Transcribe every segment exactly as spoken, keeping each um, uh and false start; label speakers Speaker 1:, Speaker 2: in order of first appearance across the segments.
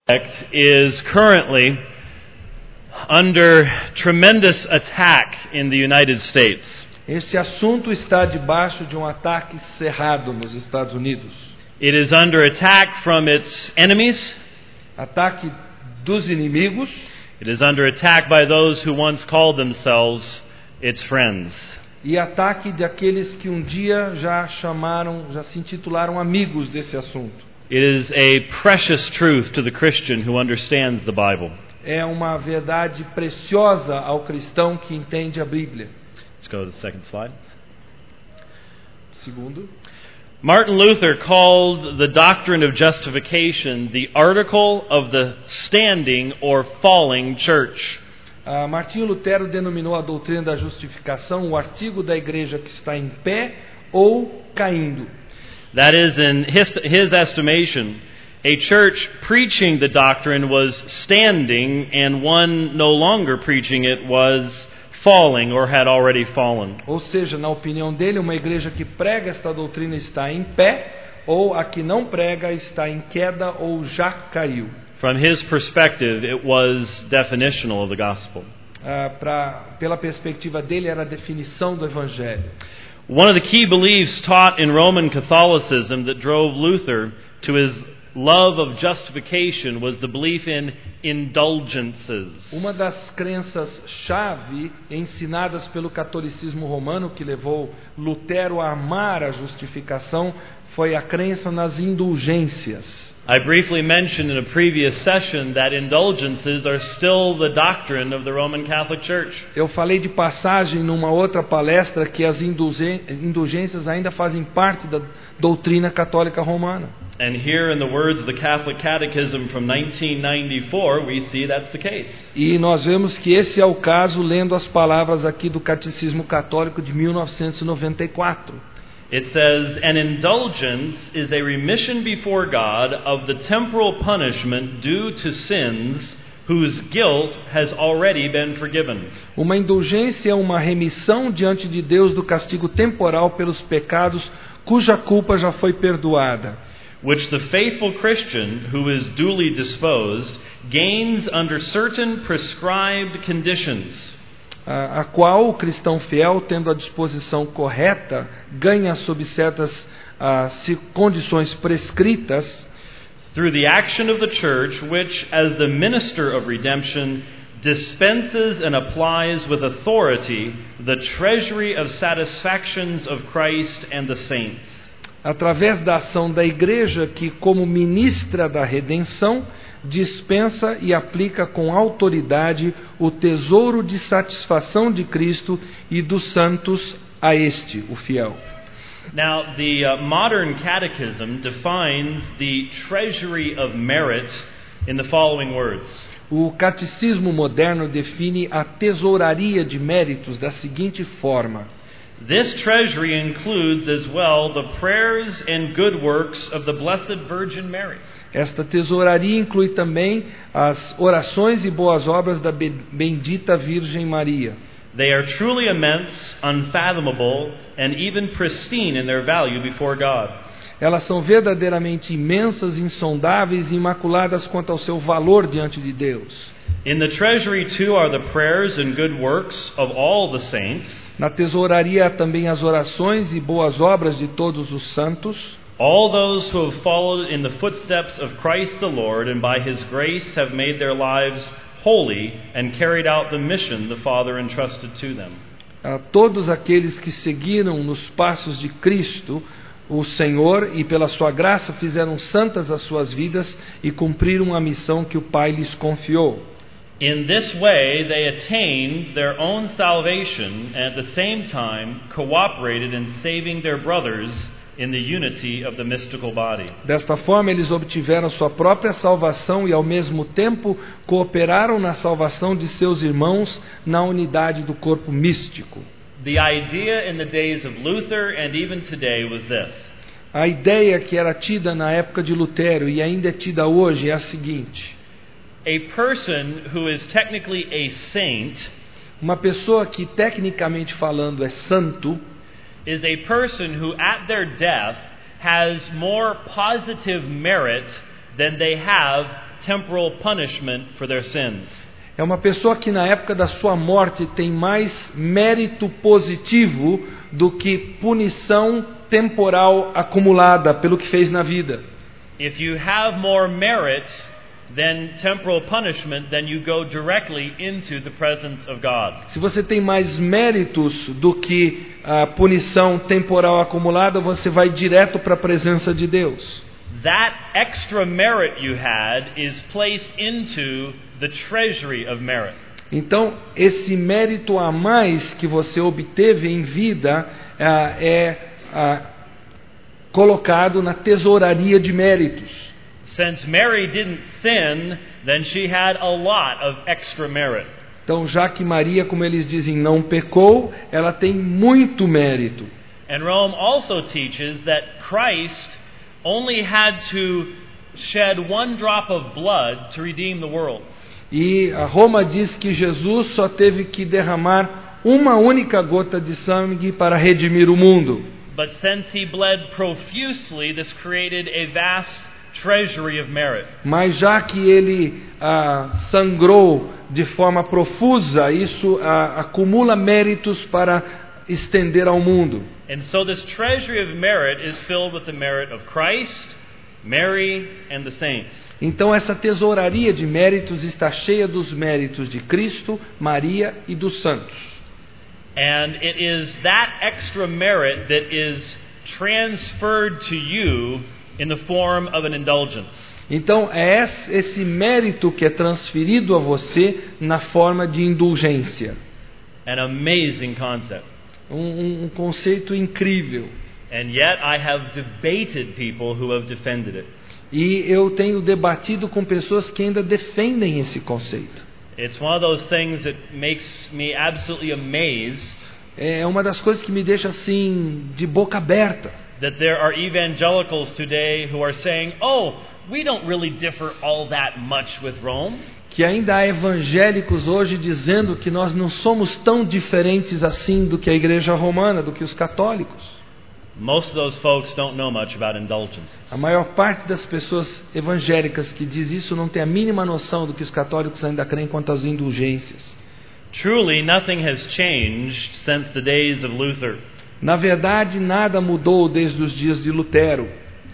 Speaker 1: Is currently under tremendous attack in the United States.
Speaker 2: Esse assunto está debaixo de um ataque cerrado nos Estados Unidos.
Speaker 1: It is under attack from its enemies.
Speaker 2: Ataque dos inimigos.
Speaker 1: It is under attack by those who once called themselves its friends.
Speaker 2: E ataque de aqueles que um dia já chamaram, já se intitularam amigos desse assunto.
Speaker 1: It is a precious truth to the Christian who understands the Bible.
Speaker 2: É uma verdade preciosa ao cristão que entende a Bíblia.
Speaker 1: Let's go to the second slide.
Speaker 2: Segundo.
Speaker 1: Martin Luther called the doctrine of justification the article of the standing or falling church.
Speaker 2: Uh, Martinho Lutero denominou a doutrina da justificação o artigo da igreja que está em pé ou caindo.
Speaker 1: That is, in his, his estimation, a church preaching the doctrine was standing, and one no longer preaching it was falling or had already fallen.
Speaker 2: Ou seja, na opinião dele, uma igreja que prega esta doutrina está em pé, ou a que não prega está em queda ou já caiu.
Speaker 1: From his perspective, it was definitional of the gospel.
Speaker 2: Uh, pra, pela perspectiva dele, era a definição do evangelho.
Speaker 1: One of the key beliefs taught in Roman Catholicism that drove Luther to his love of justification was the belief in indulgences.
Speaker 2: Uma das crenças-chave ensinadas pelo catolicismo romano que levou Lutero a amar a justificação foi a crença nas indulgências.
Speaker 1: I briefly mentioned in a previous session that indulgences are still the doctrine of the Roman Catholic Church.
Speaker 2: Eu falei de passagem numa outra palestra que as indulgências ainda fazem parte da doutrina católica romana.
Speaker 1: And here in the words of the Catholic Catechism from nineteen ninety-four, we see that's the case.
Speaker 2: E nós vemos que esse é o caso lendo as palavras aqui do Catecismo Católico de mil novecentos e noventa e quatro.
Speaker 1: It says, an indulgence is a remission before God of the temporal punishment due to sins whose guilt has already been forgiven.
Speaker 2: Uma indulgência é uma remissão diante de Deus do castigo temporal pelos pecados cuja culpa já foi perdoada.
Speaker 1: Which the faithful Christian who is duly disposed gains under certain prescribed conditions.
Speaker 2: A, a qual o cristão fiel, tendo a disposição correta, ganha sob certas uh, condições prescritas,
Speaker 1: through the action of the church, which, as the minister of redemption, dispenses and applies with authority the treasury of satisfactions of Christ and the saints.
Speaker 2: Através da ação da igreja que, como ministra da redenção, dispensa e aplica com autoridade o tesouro de satisfação de Cristo e dos santos a este, o fiel.
Speaker 1: Now, the uh, modern catechism defines the treasury of merit in the following words.
Speaker 2: O catecismo moderno define a tesouraria de méritos da seguinte forma:
Speaker 1: This treasury includes as well the prayers and good works of the Blessed Virgin Mary.
Speaker 2: Esta tesouraria inclui também as orações e boas obras da bendita Virgem Maria.
Speaker 1: They are truly immense, unfathomable, and even pristine in their value before God.
Speaker 2: Elas são verdadeiramente imensas, insondáveis e imaculadas quanto ao seu valor diante de Deus.
Speaker 1: In the treasury too are the prayers and good works of all the saints.
Speaker 2: Na tesouraria há também as orações e boas obras de todos os santos.
Speaker 1: All those who have followed in the footsteps of Christ the Lord and by His grace have made their lives holy and carried out the mission the Father entrusted to them.
Speaker 2: A todos aqueles que seguiram nos passos de Cristo, o Senhor, e pela sua graça fizeram santas as suas vidas e cumpriram a missão que o Pai lhes confiou.
Speaker 1: In this way they attained their own salvation and at the same time cooperated in saving their brothers in the unity of the mystical body.
Speaker 2: Desta forma eles obtiveram sua própria salvação e ao mesmo tempo cooperaram na salvação de seus irmãos na unidade do corpo místico.
Speaker 1: The idea in the days of Luther and even today was this.
Speaker 2: A ideia que era tida na época de Lutero e ainda é tida hoje é a seguinte:
Speaker 1: a person who is technically a saint,
Speaker 2: uma pessoa que tecnicamente falando é santo,
Speaker 1: is a person who at their death has more positive merit than they have temporal punishment for their sins.
Speaker 2: É uma pessoa que na época da sua morte tem mais mérito positivo do que punição temporal acumulada pelo que fez na vida.
Speaker 1: If you have more merit than temporal punishment, then you go directly into the presence of God.
Speaker 2: Se você tem mais méritos do que a punição temporal acumulada, você vai direto para a presença de Deus.
Speaker 1: That extra merit you had is placed into the treasury of merit.
Speaker 2: Então, esse mérito a mais que você obteve em vida ah, é ah, colocado na tesouraria de méritos.
Speaker 1: Since Mary didn't sin, then she had a lot of extra merit.
Speaker 2: Então, já que Maria, como eles dizem, não pecou, ela tem muito mérito.
Speaker 1: And Rome also teaches that Christ only had to shed one drop of blood to redeem the world.
Speaker 2: E a Roma diz que Jesus só teve que derramar uma única gota de sangue para redimir o mundo.
Speaker 1: But since he bled profusely, this created a vast treasury of merit.
Speaker 2: Mas já que ele ah, sangrou de forma profusa, isso ah, acumula méritos para estender ao mundo.
Speaker 1: And so this treasury of merit is filled with the merit of Christ, Mary, and the saints.
Speaker 2: Então essa tesouraria de méritos está cheia dos méritos de Cristo, Maria e dos santos.
Speaker 1: And it is that extra merit that is transferred to you in the form of an indulgence.
Speaker 2: Então é esse mérito que é transferido a você na forma de indulgência.
Speaker 1: An amazing concept.
Speaker 2: Um, um, um conceito incrível.
Speaker 1: And yet I have debated people who have defended it.
Speaker 2: E eu tenho debatido com pessoas que ainda defendem esse conceito.
Speaker 1: It's one of those things that makes me absolutely amazed.
Speaker 2: É uma das coisas que me deixa assim de boca aberta.
Speaker 1: That there are evangelicals today who are saying, "Oh, we don't really differ all that much with Rome."
Speaker 2: Que ainda há evangélicos hoje dizendo que nós não somos tão diferentes assim do que a Igreja Romana, do que os católicos.
Speaker 1: Most of those folks don't know much about indulgences.
Speaker 2: A maior parte das pessoas evangélicas que diz isso não tem a mínima noção do que os católicos ainda creem quanto às indulgências.
Speaker 1: Truly, nothing has changed since the days of Luther.
Speaker 2: Na verdade, nada mudou desde os dias de Lutero.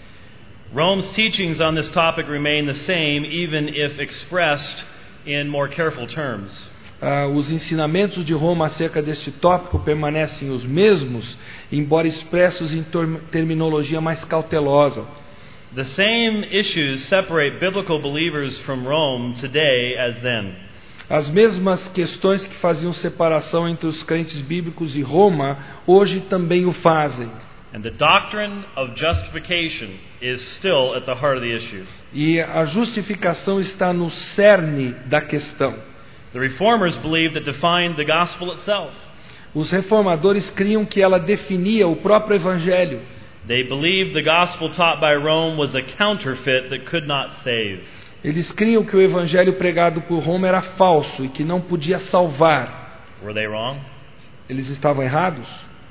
Speaker 1: Rome's teachings on this topic remain the same, even if expressed in more careful terms.
Speaker 2: Uh, os ensinamentos de Roma acerca deste tópico permanecem os mesmos, embora expressos em terminologia mais cautelosa.
Speaker 1: The same issues separate biblical believers from Rome today as then.
Speaker 2: As mesmas questões que faziam separação entre os crentes bíblicos e Roma, hoje também o fazem.
Speaker 1: And the doctrine of justification is still at the heart of the issue.
Speaker 2: E a justificação está no cerne da questão.
Speaker 1: The reformers believed that defined the gospel itself.
Speaker 2: Os reformadores criam que ela definia o próprio evangelho.
Speaker 1: They believed the gospel taught by Rome was a counterfeit that could not save.
Speaker 2: Eles criam que o evangelho pregado por Roma era falso e que não podia salvar.
Speaker 1: Were they wrong?
Speaker 2: Eles estavam errados?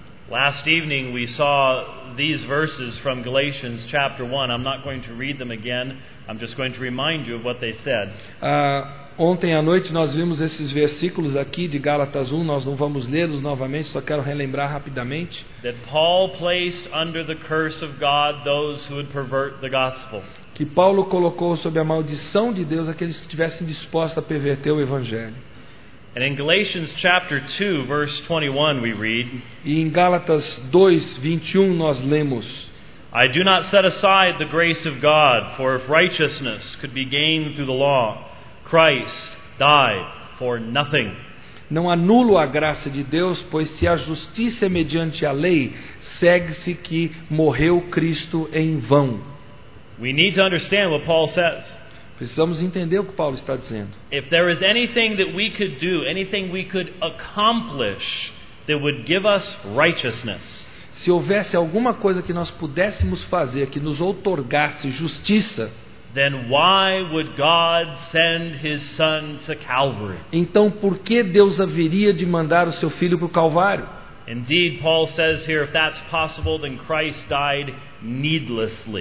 Speaker 1: Last evening we saw these verses from Galatians chapter one. I'm not going to read them again. I'm just going to remind you of what they said.
Speaker 2: Ah, ontem à noite nós vimos esses versículos aqui de Gálatas um. Nós não vamos lê-los novamente, só quero relembrar rapidamente.
Speaker 1: That Paul placed under the curse of God those who would pervert the gospel.
Speaker 2: Que Paulo colocou sob a maldição de Deus aqueles que estivessem dispostos a perverter o evangelho.
Speaker 1: And in Galatians chapter two, verse twenty-one, we read,
Speaker 2: E em Gálatas dois, vinte e um nós lemos:
Speaker 1: I do not set aside the grace of God, for if righteousness could be gained through the law, Christ died for nothing.
Speaker 2: Não anulo a graça de Deus, pois se a justiça é mediante a lei, segue-se que morreu Cristo em vão.
Speaker 1: We need to understand what Paul says.
Speaker 2: Precisamos entender o que Paulo está dizendo.
Speaker 1: If there is anything that we could do, anything we could accomplish that would give us righteousness,
Speaker 2: Se houvesse alguma coisa que nós pudéssemos fazer que nos outorgasse justiça,
Speaker 1: then why would God send His Son to Calvary?
Speaker 2: então por que Deus haveria de mandar o seu filho para o Calvário?
Speaker 1: Indeed, Paul says here, if that's possible, then Christ died needlessly.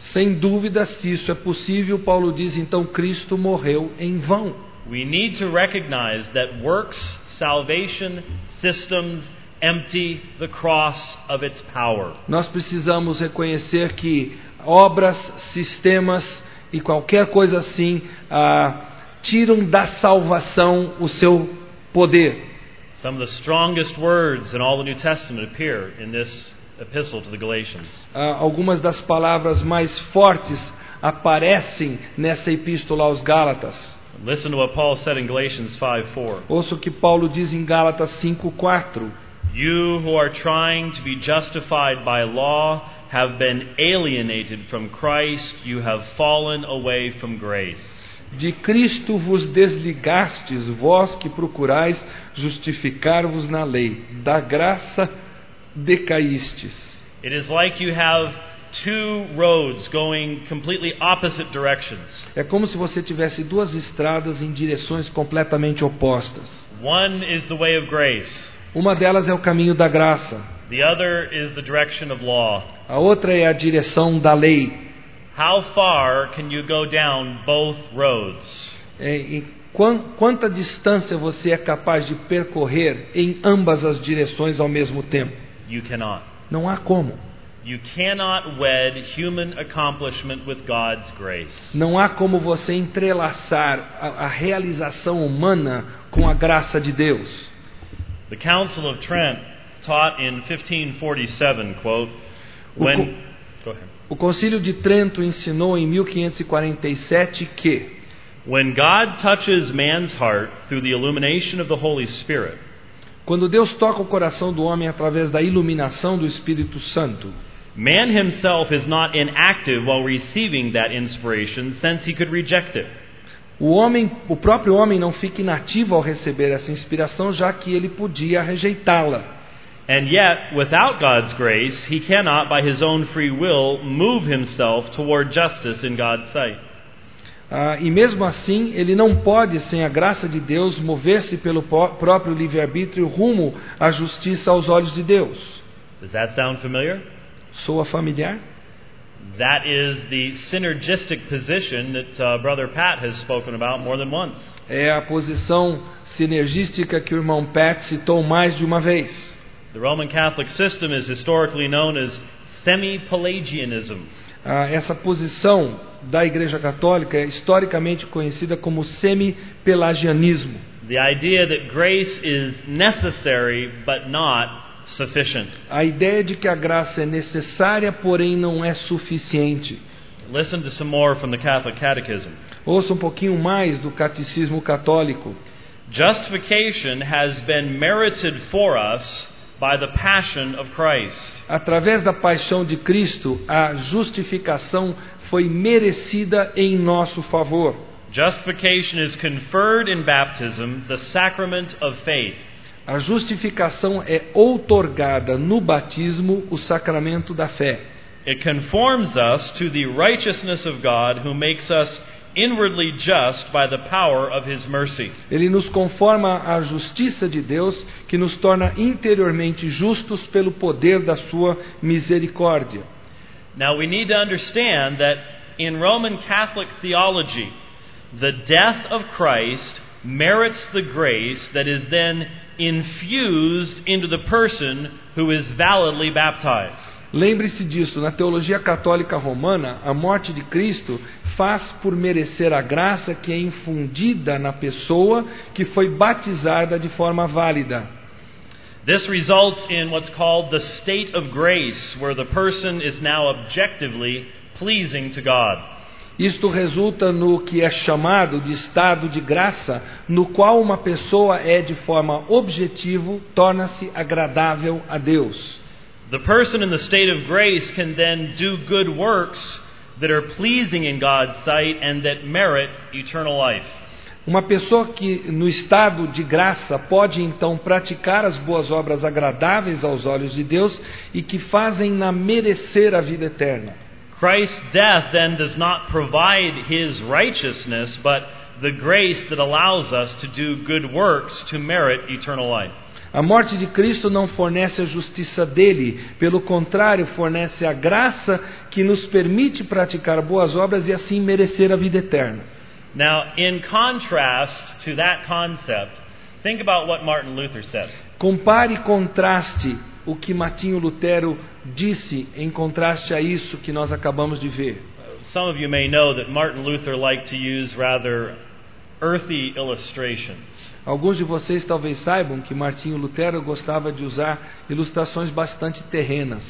Speaker 2: Sem dúvida, se isso é possível, Paulo diz, então Cristo morreu em vão.
Speaker 1: We need to recognize that works, salvation, systems empty the cross of its power.
Speaker 2: Nós precisamos reconhecer que obras, sistemas e qualquer coisa assim ah, tiram da salvação o seu poder.
Speaker 1: Some of the strongest words in all the New Testament appear in this epistle to the Galatians.
Speaker 2: Ah, algumas das palavras mais fortes aparecem nessa epístola aos Gálatas.
Speaker 1: Listen to what Paul said in Galatians five four.
Speaker 2: Ouça o que Paulo diz em Gálatas cinco quatro.
Speaker 1: You who are trying to be justified by law have been alienated from Christ, you have fallen away from grace.
Speaker 2: De Cristo vos desligastes, vós que procurais justificar-vos na lei. Da graça decaístes.
Speaker 1: It is like you have two roads going completely opposite directions.
Speaker 2: É como se você tivesse duas estradas em direções completamente opostas.
Speaker 1: One is the way of grace.
Speaker 2: Uma delas é o caminho da graça.
Speaker 1: The other is the direction of law.
Speaker 2: A outra é a direção da lei.
Speaker 1: How far can you go down both roads?
Speaker 2: É, e quan, quanta distância você é capaz de percorrer em ambas as direções ao mesmo tempo?
Speaker 1: You cannot.
Speaker 2: Não há como.
Speaker 1: You cannot wed human accomplishment with God's grace.
Speaker 2: Não há como você entrelaçar a, a realização humana com a graça de Deus.
Speaker 1: The Council of Trent taught in fifteen forty-seven, quote, when... Go ahead.
Speaker 2: O Concílio de Trento ensinou em mil quinhentos e quarenta e sete que
Speaker 1: When God touches man's heart through the illumination of the Holy Spirit,
Speaker 2: quando Deus toca o coração do homem através da iluminação do Espírito Santo,
Speaker 1: man himself is not inactive while receiving that inspiration, since he could reject it.
Speaker 2: O homem, o próprio homem não fica inativo ao receber essa inspiração, já que ele podia rejeitá-la.
Speaker 1: And yet, without God's grace, he cannot, by his own free will, move himself toward justice in God's sight.
Speaker 2: Ah, e mesmo assim, ele não pode, sem a graça de Deus, mover-se pelo próprio livre-arbítrio rumo à justiça aos olhos de Deus.
Speaker 1: Does that sound familiar?
Speaker 2: Soa familiar?
Speaker 1: That is the synergistic position that uh, Brother Pat has spoken about more than once.
Speaker 2: É a posição sinergística que o irmão Pat citou mais de uma vez.
Speaker 1: The Roman Catholic system is historically known as semi-Pelagianism.
Speaker 2: Ah, essa posição da Igreja Católica é historicamente conhecida como semi-pelagianismo.
Speaker 1: The idea that grace is necessary but not sufficient.
Speaker 2: A ideia de que a graça é necessária, porém não é suficiente.
Speaker 1: Listen to some more from the Catholic Catechism.
Speaker 2: Ouça um pouquinho mais do Catecismo Católico.
Speaker 1: Justification has been merited for us by the passion of Christ.
Speaker 2: Através da paixão de Cristo, a justificação foi merecida em nosso favor.
Speaker 1: Justification is conferred in baptism, the sacrament of faith.
Speaker 2: A justificação é outorgada no batismo, o sacramento da fé.
Speaker 1: It conforms us to the righteousness of God, who makes us inwardly just by the power of His mercy.
Speaker 2: Ele nos conforma à justiça de Deus, que nos torna interiormente justos pelo poder da sua misericórdia.
Speaker 1: Now we need to understand that in Roman Catholic theology, the death of Christ merits the grace that is then infused into the person who is validly baptized.
Speaker 2: Lembre-se disso, na teologia católica romana, a morte de Cristo faz por merecer a graça que é infundida na pessoa que foi batizada de forma válida.
Speaker 1: This results in what's called the state of grace, where the person is now objectively pleasing to God.
Speaker 2: Isto resulta no que é chamado de estado de graça, no qual uma pessoa é de forma objetiva, torna-se agradável a Deus.
Speaker 1: The person in the state of grace can then do good works that are pleasing in God's sight and that merit eternal life.
Speaker 2: Uma pessoa que no estado de graça pode então praticar as boas obras agradáveis aos olhos de Deus e que fazem-na merecer a vida eterna.
Speaker 1: Christ's death then does not provide His righteousness, but the grace that allows us to do good works to merit eternal life.
Speaker 2: A morte de Cristo não fornece a justiça dele, pelo contrário, fornece a graça que nos permite praticar boas obras e assim merecer a vida eterna.
Speaker 1: Now, in contrast to that concept, think about what Martin Luther said.
Speaker 2: Compare e contraste o que Martinho Lutero disse em contraste a isso que nós acabamos de ver.
Speaker 1: Some of you may know that Martin Luther liked to use rather earthy illustrations.
Speaker 2: Alguns de vocês talvez saibam que Martinho Lutero gostava de usar ilustrações bastante terrenas.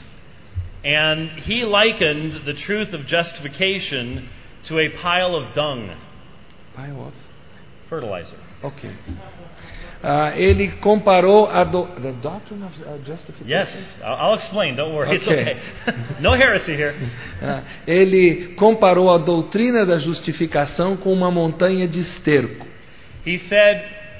Speaker 1: And he likened the truth of justification to a pile of dung,
Speaker 2: Pile of?
Speaker 1: fertilizer.
Speaker 2: Ok. Uh, ele comparou a do, the doctrine of uh, justification.
Speaker 1: Yes, I'll I'll explain. Don't worry, it's
Speaker 2: Okay.
Speaker 1: okay. No heresy here.
Speaker 2: Uh, ele comparou a doutrina da justificação com uma montanha de esterco.
Speaker 1: He said,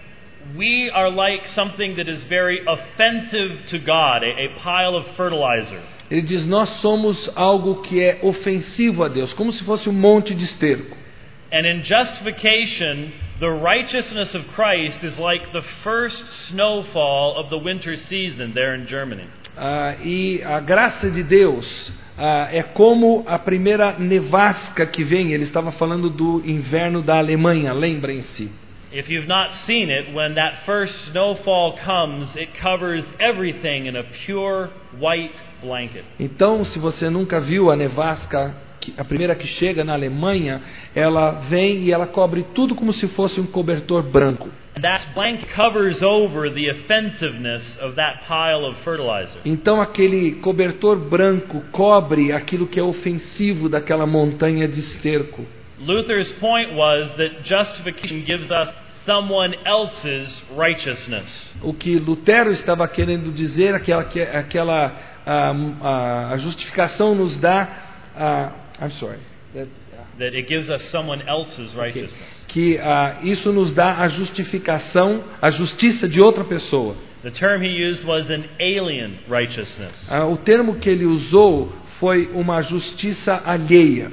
Speaker 1: we are like something that is very offensive to God, a, a pile of fertilizer.
Speaker 2: Ele diz, nós somos algo que é ofensivo a Deus, como se fosse um monte de esterco.
Speaker 1: And in justification, the righteousness of Christ is like the first snowfall of the winter season there in Germany.
Speaker 2: Ah, e a graça de Deus ah, é como a primeira nevasca que vem. Ele estava falando do inverno da Alemanha, lembrem-se.
Speaker 1: If you've not seen it, when that first snowfall comes, it covers everything in a pure white blanket.
Speaker 2: Então, se você nunca viu a nevasca, a primeira que chega na Alemanha, ela vem e ela cobre tudo como se fosse um cobertor branco.
Speaker 1: That blanket covers over the offensiveness of that pile of fertilizer.
Speaker 2: Então aquele cobertor branco cobre aquilo que é ofensivo daquela montanha de esterco.
Speaker 1: Luther's point was that justification gives us someone else's righteousness.
Speaker 2: O que Lutero estava querendo dizer, aquela que aquela a, a, a justificação nos dá a, I'm sorry. That,
Speaker 1: That it gives us someone else's righteousness.
Speaker 2: Okay. Que uh, isso nos dá a justificação, a justiça de outra pessoa.
Speaker 1: The term he used was an alien righteousness.
Speaker 2: Uh, o termo que ele usou foi uma justiça alheia.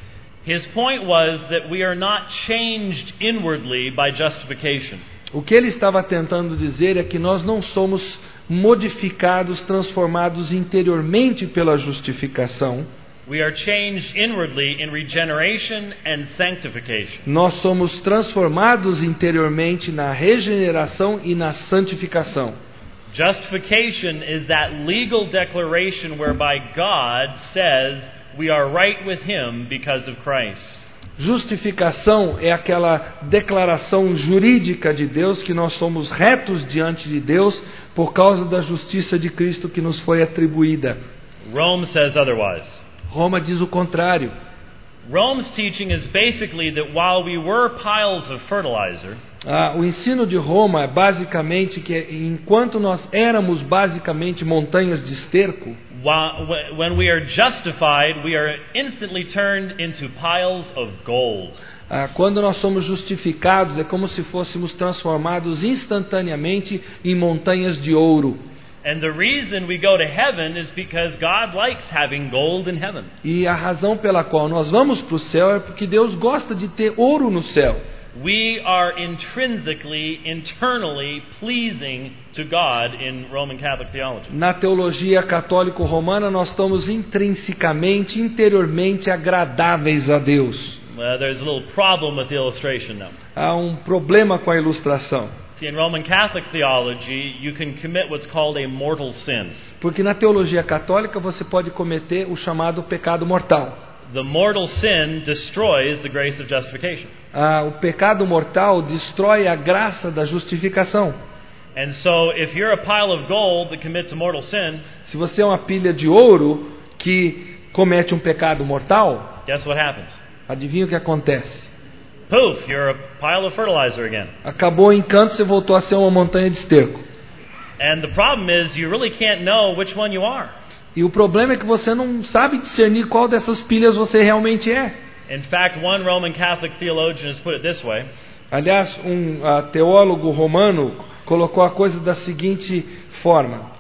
Speaker 1: His point was that we are not changed inwardly by justification.
Speaker 2: O que ele estava tentando dizer é que nós não somos modificados, transformados interiormente pela justificação.
Speaker 1: We are changed inwardly in regeneration and sanctification.
Speaker 2: Nós somos transformados interiormente na regeneração e na santificação.
Speaker 1: Justification is that legal declaration whereby God says we are right with him because of Christ.
Speaker 2: Justificação é aquela declaração jurídica de Deus que nós somos retos diante de Deus por causa da justiça de Cristo que nos foi atribuída.
Speaker 1: Rome says otherwise.
Speaker 2: Roma diz o contrário.
Speaker 1: Rome's teaching is basically that while we were piles of fertilizer,
Speaker 2: ah, o ensino de Roma é basicamente que enquanto nós éramos basicamente montanhas de esterco,
Speaker 1: while, when we are justified, we are instantly turned into piles of gold.
Speaker 2: ah, quando nós somos justificados é como se fôssemos transformados instantaneamente em montanhas de ouro.
Speaker 1: And the reason we go to heaven is because God likes having gold in heaven.
Speaker 2: E a razão pela qual nós vamos para o céu é porque Deus gosta de ter ouro no céu.
Speaker 1: We are intrinsically, internally pleasing to God in Roman Catholic theology.
Speaker 2: Na teologia católico-romana nós estamos intrinsecamente, interiormente agradáveis a Deus.
Speaker 1: Well, there's a little problem with the illustration now.
Speaker 2: Há um problema com a ilustração.
Speaker 1: See, in Roman Catholic theology, you can commit what's called a mortal sin.
Speaker 2: Porque na teologia católica você pode cometer o chamado pecado mortal.
Speaker 1: The mortal sin destroys the grace of justification.
Speaker 2: Ah, o pecado mortal destrói a graça da justificação.
Speaker 1: And so, if you're a pile of gold that commits a mortal sin,
Speaker 2: se você é uma pilha de ouro que comete um pecado mortal,
Speaker 1: guess what happens?
Speaker 2: Adivinha o que acontece?
Speaker 1: Poof, you're a pile of fertilizer again.
Speaker 2: Acabou o encanto, você voltou a ser uma montanha de esterco.
Speaker 1: And the problem is you really can't know which one you are.
Speaker 2: E o problema é que você não sabe discernir qual dessas pilhas você realmente é.
Speaker 1: In fact, one Roman Catholic theologian has put it this way.
Speaker 2: Aliás, um uh, teólogo romano colocou a coisa da seguinte forma: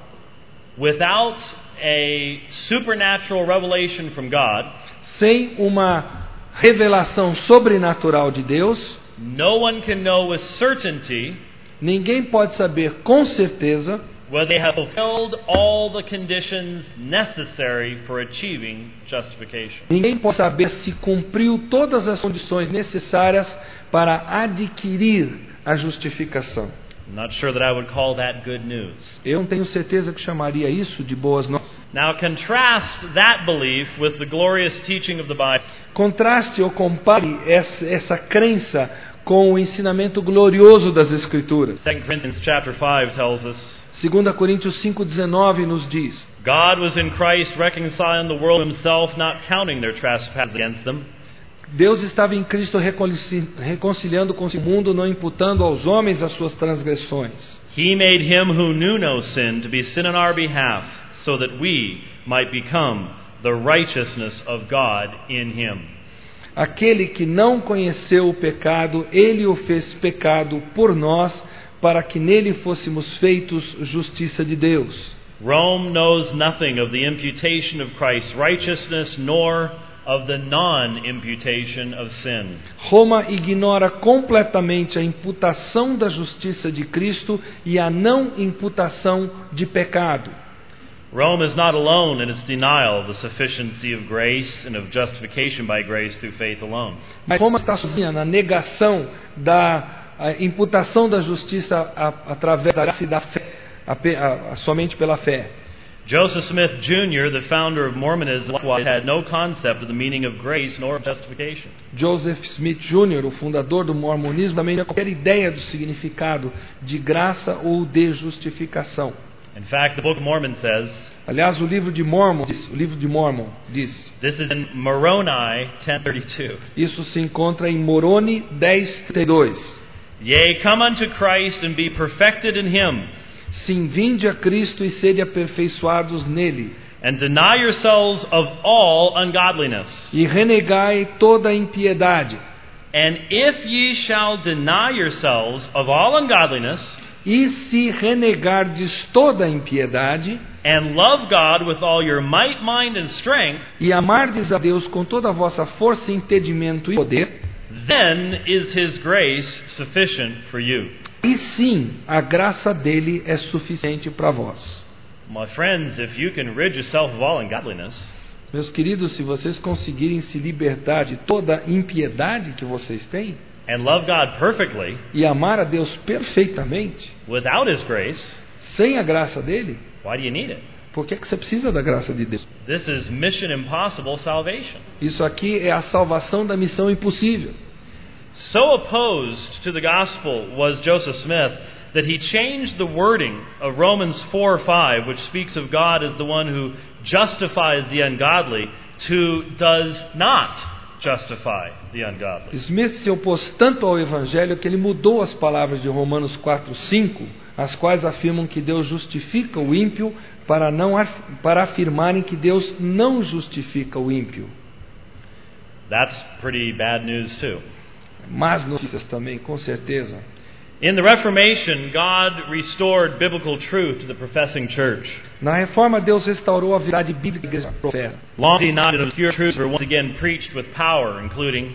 Speaker 1: Without a supernatural revelation from God,
Speaker 2: sem uma revelação sobrenatural de Deus,
Speaker 1: no one can know with certainty
Speaker 2: ninguém pode saber com certeza
Speaker 1: whether they have fulfilled all the conditions necessary for achieving justification.
Speaker 2: Ninguém pode saber se cumpriu todas as condições necessárias para adquirir a justificação.
Speaker 1: I'm not sure that I would call that good news.
Speaker 2: Eu não tenho certeza que chamaria isso de boas novas.
Speaker 1: Now contrast that belief with the glorious teaching of the Bible.
Speaker 2: Contraste ou compare essa, essa crença com o ensinamento glorioso das Escrituras.
Speaker 1: Second Corinthians chapter five tells us,
Speaker 2: Segunda Coríntios cinco dezenove nos diz:
Speaker 1: God was in Christ reconciling the world to himself, not counting their trespasses against them.
Speaker 2: Deus estava em Cristo reconciliando com o mundo, não imputando aos homens as suas transgressões.
Speaker 1: He made him who knew no sin to be sin on our behalf, so that we might become the righteousness of God in him.
Speaker 2: Aquele que não conheceu o pecado, ele o fez pecado por nós, para que nele fôssemos feitos justiça de Deus.
Speaker 1: Rome knows nothing of the imputation of Christ's righteousness, nor of the non-imputation of sin.
Speaker 2: Roma ignora completamente a imputação da justiça de Cristo e a não imputação de pecado.
Speaker 1: Rome is not alone in its denial of the sufficiency of grace and of justification by grace through faith alone.
Speaker 2: Mas Roma está sozinha na negação da imputação da justiça a, através da graça e da fé, a, a, a, somente pela fé.
Speaker 1: Joseph Smith Junior, the founder of Mormonism, had no concept of the meaning of grace nor of justification.
Speaker 2: Joseph Smith Júnior, o fundador do mormonismo, também não tinha qualquer ideia do significado de graça ou de justificação.
Speaker 1: In fact, the Book of Mormon says,
Speaker 2: aliás, o livro de Mormon diz, o livro de Mormon diz,
Speaker 1: this is in Moroni ten thirty-two.
Speaker 2: Isso se encontra em Moroni dez trinta e dois.
Speaker 1: Yea, come unto Christ and be perfected in him.
Speaker 2: Sim, vinde a Cristo e sede aperfeiçoados nele.
Speaker 1: And deny yourselves of all ungodliness.
Speaker 2: E renegai toda a impiedade.
Speaker 1: And if ye shall deny yourselves of all ungodliness,
Speaker 2: e se renegardes toda a impiedade,
Speaker 1: and love God with all your might, mind and strength,
Speaker 2: e amardes a Deus com toda a vossa força, entendimento e poder,
Speaker 1: then is his grace sufficient for you.
Speaker 2: E sim, a graça dele é suficiente para vós.
Speaker 1: My friends, if you can rid yourself of all ungodliness,
Speaker 2: meus queridos, se vocês conseguirem se libertar de toda a impiedade que vocês têm,
Speaker 1: and love God perfectly,
Speaker 2: e amar a Deus perfeitamente,
Speaker 1: without his grace,
Speaker 2: sem a graça dele,
Speaker 1: why do you need it?
Speaker 2: Por que, que você precisa da graça de Deus?
Speaker 1: This is mission impossible salvation.
Speaker 2: Isso aqui é a salvação da missão impossível.
Speaker 1: So opposed to the gospel was Joseph Smith that he changed the wording of Romans four five, which speaks of God as the one who justifies the ungodly, to does not justify the ungodly.
Speaker 2: Smith se opôs tanto ao evangelho que ele mudou as palavras de Romanos quatro cinco, as quais afirmam que Deus justifica o ímpio, para não para afirmarem que Deus não justifica o ímpio.
Speaker 1: That's pretty bad news too.
Speaker 2: Más notícias também, com certeza.
Speaker 1: In the Reformation, God restored biblical truth to the professing church.
Speaker 2: Na Reforma, Deus restaurou a verdade bíblica da igreja profeta.
Speaker 1: Long denied and obscure truths were once again preached with power, including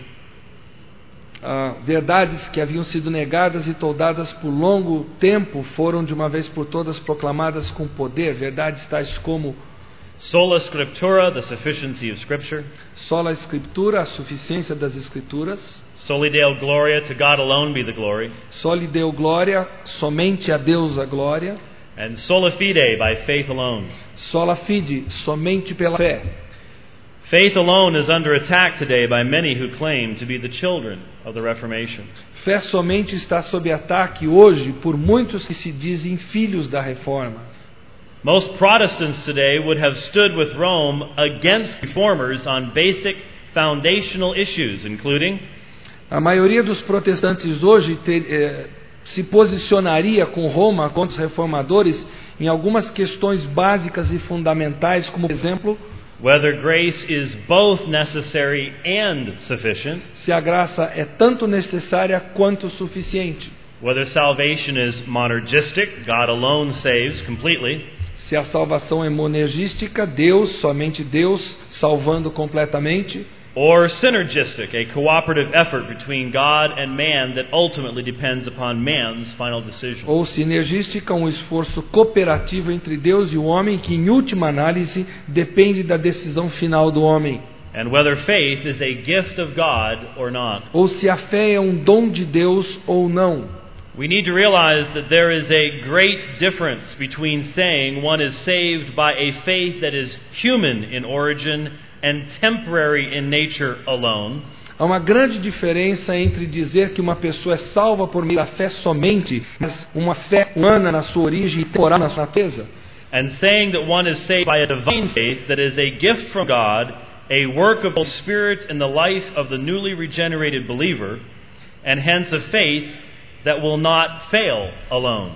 Speaker 2: uh, verdades que haviam sido negadas e toldadas por longo tempo foram de uma vez por todas proclamadas com poder. Verdades tais como
Speaker 1: sola scriptura, the sufficiency of Scripture.
Speaker 2: Sola Escritura, a suficiência das Escrituras.
Speaker 1: Soli Deo Gloria, to God alone be the glory.
Speaker 2: Soli Deo Gloria, somente a Deus a glória.
Speaker 1: And sola fide, by faith alone.
Speaker 2: Sola fide, somente pela fé.
Speaker 1: Faith alone is under attack today by many who claim to be the children of the Reformation.
Speaker 2: Fé somente está sob ataque hoje por muitos que se dizem filhos da Reforma.
Speaker 1: Most Protestants today would have stood with Rome against reformers on basic foundational issues, including
Speaker 2: a maioria dos protestantes hoje ter, eh, se posicionaria com Roma contra os reformadores em algumas questões básicas e fundamentais, como, por exemplo,
Speaker 1: whether grace is both necessary and sufficient,
Speaker 2: se a graça é tanto necessária quanto suficiente,
Speaker 1: whether salvation is monergistic, God alone saves completely,
Speaker 2: se a salvação é monergística, Deus, somente Deus, salvando completamente,
Speaker 1: or synergistic, a cooperative effort between God and man that ultimately depends upon man's final decision.
Speaker 2: Ou sinergística, um esforço cooperativo entre Deus e o homem que, em última análise, depende da decisão final do homem.
Speaker 1: And whether faith is a gift of God or not.
Speaker 2: Ou se a fé é um dom de Deus ou não.
Speaker 1: We need to realize that there is a great difference between saying one is saved by a faith that is human in origin and temporary in nature alone.
Speaker 2: Há uma grande diferença entre dizer que uma pessoa é salva por meio da fé somente, mas uma fé humana na sua origem e temporal na sua natureza.
Speaker 1: And saying that one is saved by a divine faith that is a gift from God, a work of the Spirit in the life of the newly regenerated believer, and hence a faith that will not fail alone.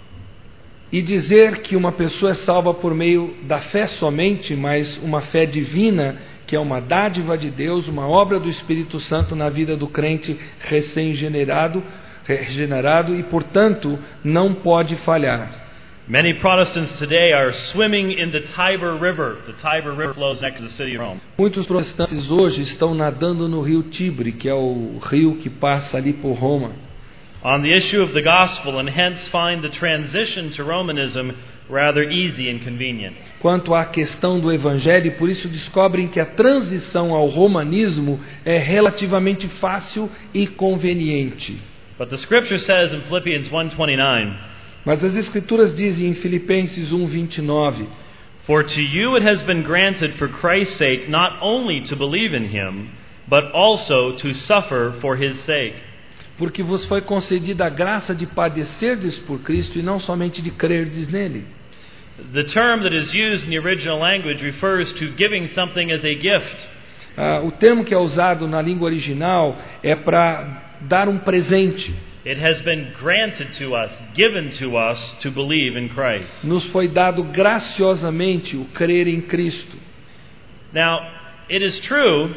Speaker 2: E dizer que uma pessoa é salva por meio da fé somente, mas uma fé divina, que é uma dádiva de Deus, uma obra do Espírito Santo na vida do crente recém-generado, regenerado e, portanto, não pode falhar.
Speaker 1: Many Protestants today are swimming in the Tiber River. The Tiber River flows next to the city of Rome.
Speaker 2: Muitos protestantes hoje estão nadando no rio Tibre, que é o rio que passa ali por Roma.
Speaker 1: On the issue of the gospel, and hence find the transition to Romanism rather easy and convenient.
Speaker 2: Quanto à questão do evangelho, por isso descobrem que a transição ao romanismo é relativamente fácil e conveniente.
Speaker 1: But the scripture says in Philippians one twenty-nine,
Speaker 2: mas as escrituras dizem em Filipenses um, vinte e nove,
Speaker 1: for to you it has been granted for Christ's sake not only to believe in him, but also to suffer for his sake.
Speaker 2: Porque vos foi concedida a graça de padecerdes por Cristo e não somente de crerdes nele.
Speaker 1: The term that is used in the original language refers to giving something as a gift.
Speaker 2: Ah, o termo que é usado na língua original é para dar um presente.
Speaker 1: It has been granted to us, given to us to believe in Christ.
Speaker 2: Nos foi dado graciosamente o crer em Cristo.
Speaker 1: Now, it is true,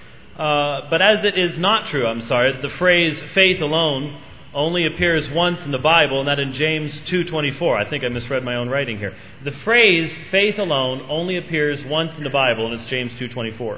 Speaker 1: uh, but as it is not true, I'm sorry, the phrase faith alone only appears once in the Bible, and that in James two twenty-four. I think I misread my own writing here. The phrase faith alone only appears once in the Bible, and it's James two twenty-four.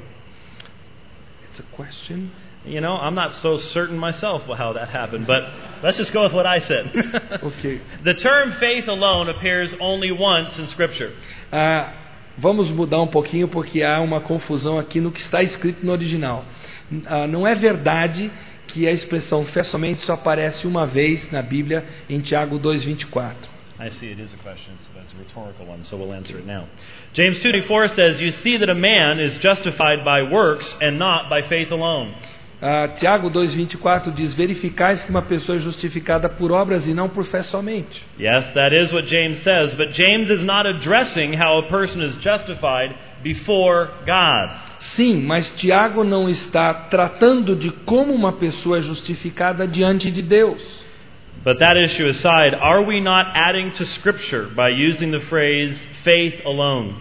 Speaker 2: It's a question.
Speaker 1: You know, I'm not so certain myself how that happened, but let's just go with what I said.
Speaker 2: Okay.
Speaker 1: The term faith alone appears only once in Scripture.
Speaker 2: Ah, vamos mudar um pouquinho porque há uma confusão aqui no que está escrito no original. Ah, não é verdade que a expressão fé somente só aparece uma vez na Bíblia em Tiago dois, vinte e quatro.
Speaker 1: I see it is a question. It's, it's a rhetorical one, so we'll answer it now. James two twenty-four says, you see that a man is justified by works and not by faith alone.
Speaker 2: Uh, Tiago dois, vinte e quatro diz, verificais que uma pessoa é justificada por obras e não por fé somente.
Speaker 1: Yes, that is what James says, but James is not addressing how a person is justified before God.
Speaker 2: Sim, mas Tiago não está tratando de como uma pessoa é justificada diante de Deus.
Speaker 1: But that issue aside, are we not adding to Scripture by using the phrase faith alone?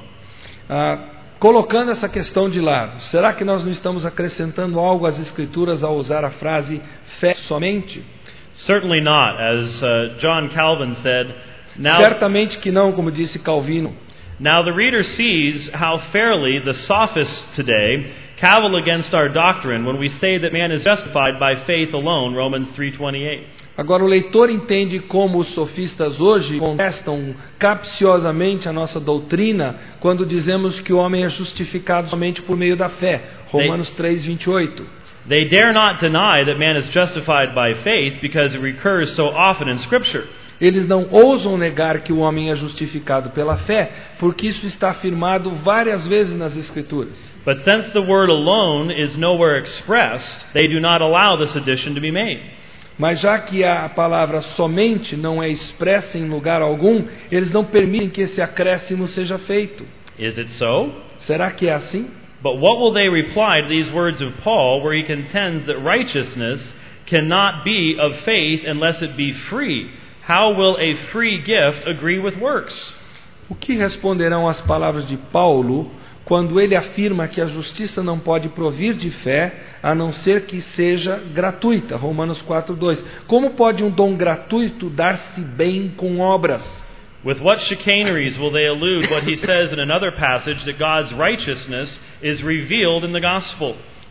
Speaker 2: Uh, Colocando essa questão de lado, será que nós não estamos acrescentando algo às Escrituras ao usar a frase fé somente?
Speaker 1: Certainly not, as uh, John Calvin said. Now,
Speaker 2: Certamente que não, como disse Calvino.
Speaker 1: Now the reader sees how fairly the sophists today cavil against our doctrine when we say that man is justified by faith alone, Romans three twenty-eight.
Speaker 2: Agora o leitor entende como os sofistas hoje contestam capciosamente a nossa doutrina quando dizemos que o homem é justificado somente por meio da fé, Romanos três, vinte e oito.
Speaker 1: They dare not deny that man is justified by faith because it recurs so often in Scripture.
Speaker 2: Eles não ousam negar que o homem é justificado pela fé, porque isso está afirmado várias vezes nas Escrituras.
Speaker 1: But since the word alone is nowhere expressed, they do not allow this addition to be made.
Speaker 2: Mas já que a palavra somente não é expressa em lugar algum, eles não permitem que esse acréscimo seja feito.
Speaker 1: Is it so?
Speaker 2: Será que é assim?
Speaker 1: But what will they reply to these words of Paul, where he contends that righteousness cannot be of faith unless it be free? How will a free gift agree with works?
Speaker 2: O que responderão às palavras de Paulo quando ele afirma que a justiça não pode provir de fé, a não ser que seja gratuita? Romanos quatro, dois. Como pode um dom gratuito dar-se bem com obras?
Speaker 1: With what chicaneries will they elude what he says in another passage that God's righteousness is revealed in the gospel?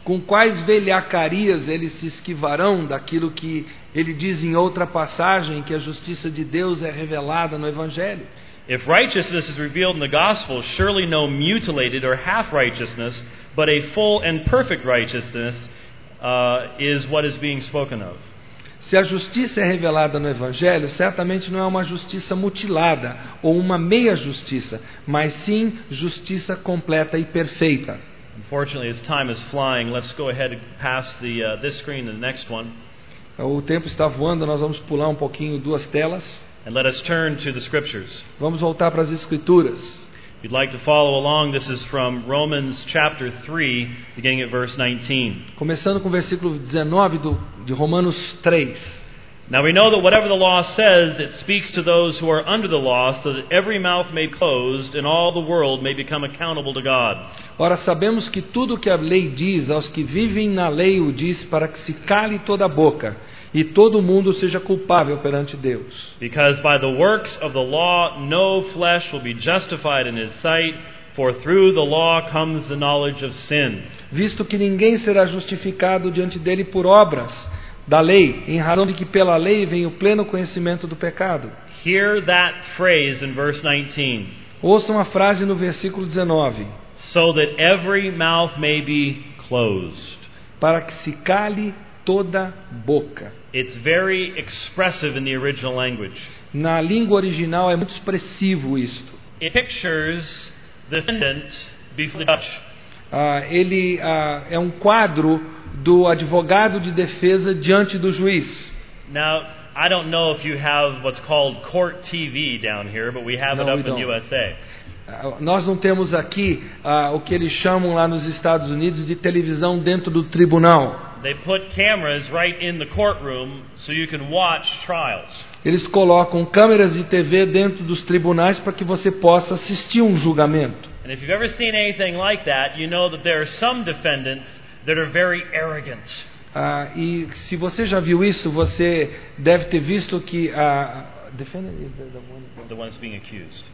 Speaker 2: Com quais velhacarias eles se esquivarão daquilo que ele diz em outra passagem, que a justiça de Deus é revelada no Evangelho?
Speaker 1: If righteousness is revealed in the gospel, surely no mutilated or half righteousness, but a full and perfect righteousness uh, is what is being spoken of.
Speaker 2: Se a justiça é revelada no Evangelho, certamente não é uma justiça mutilada ou uma meia justiça, mas sim justiça completa e perfeita.
Speaker 1: Unfortunately, as time is flying, let's go ahead and pass the, uh, this screen to the next one.
Speaker 2: O tempo está voando, nós vamos pular um pouquinho duas telas.
Speaker 1: And let us turn to the Scriptures.
Speaker 2: Vamos voltar para as Escrituras.
Speaker 1: If you'd like to follow along, this is from Romans chapter three, beginning at verse nineteen.
Speaker 2: Começando com o versículo dezenove do, de Romanos três.
Speaker 1: Now we know that whatever the law says, it speaks to those who are under the law, so that every mouth may be closed and all the world may become accountable to God.
Speaker 2: Ora, sabemos que tudo o que a lei diz aos que vivem na lei o diz para que se cale toda a boca e todo mundo seja culpável perante Deus.
Speaker 1: Because by the works of the law no flesh will be justified in his sight, for through the law comes the knowledge of sin.
Speaker 2: Visto que ninguém será justificado diante dele por obras da lei, em razão de que pela lei vem o pleno conhecimento do pecado.
Speaker 1: Hear that phrase in verse nineteen.
Speaker 2: Ouçam a frase no versículo dezenove.
Speaker 1: So that every mouth may be closed.
Speaker 2: Para que se cale toda boca.
Speaker 1: It's very expressive in the original language.
Speaker 2: Na língua original é muito expressivo isto.
Speaker 1: It pictures the defendant before the judge.
Speaker 2: Ah, ele ah, é um quadro do advogado de defesa diante do juiz.
Speaker 1: Now, I don't know if you have what's called court T V down here, but we have
Speaker 2: No,
Speaker 1: it
Speaker 2: we
Speaker 1: up in
Speaker 2: don't.
Speaker 1: U S A.
Speaker 2: Ah, nós não temos aqui ah, o que eles chamam lá nos Estados Unidos de televisão dentro do tribunal.
Speaker 1: They put cameras right in the courtroom so you can watch trials.
Speaker 2: Eles colocam câmeras de T V dentro dos tribunais para que você possa assistir um julgamento.
Speaker 1: And if you've ever seen anything like that, you know that there are some defendants that are very arrogant.
Speaker 2: Ah, e se você já viu isso, você deve ter visto que a defendant is the, the one...
Speaker 1: The ones being accused.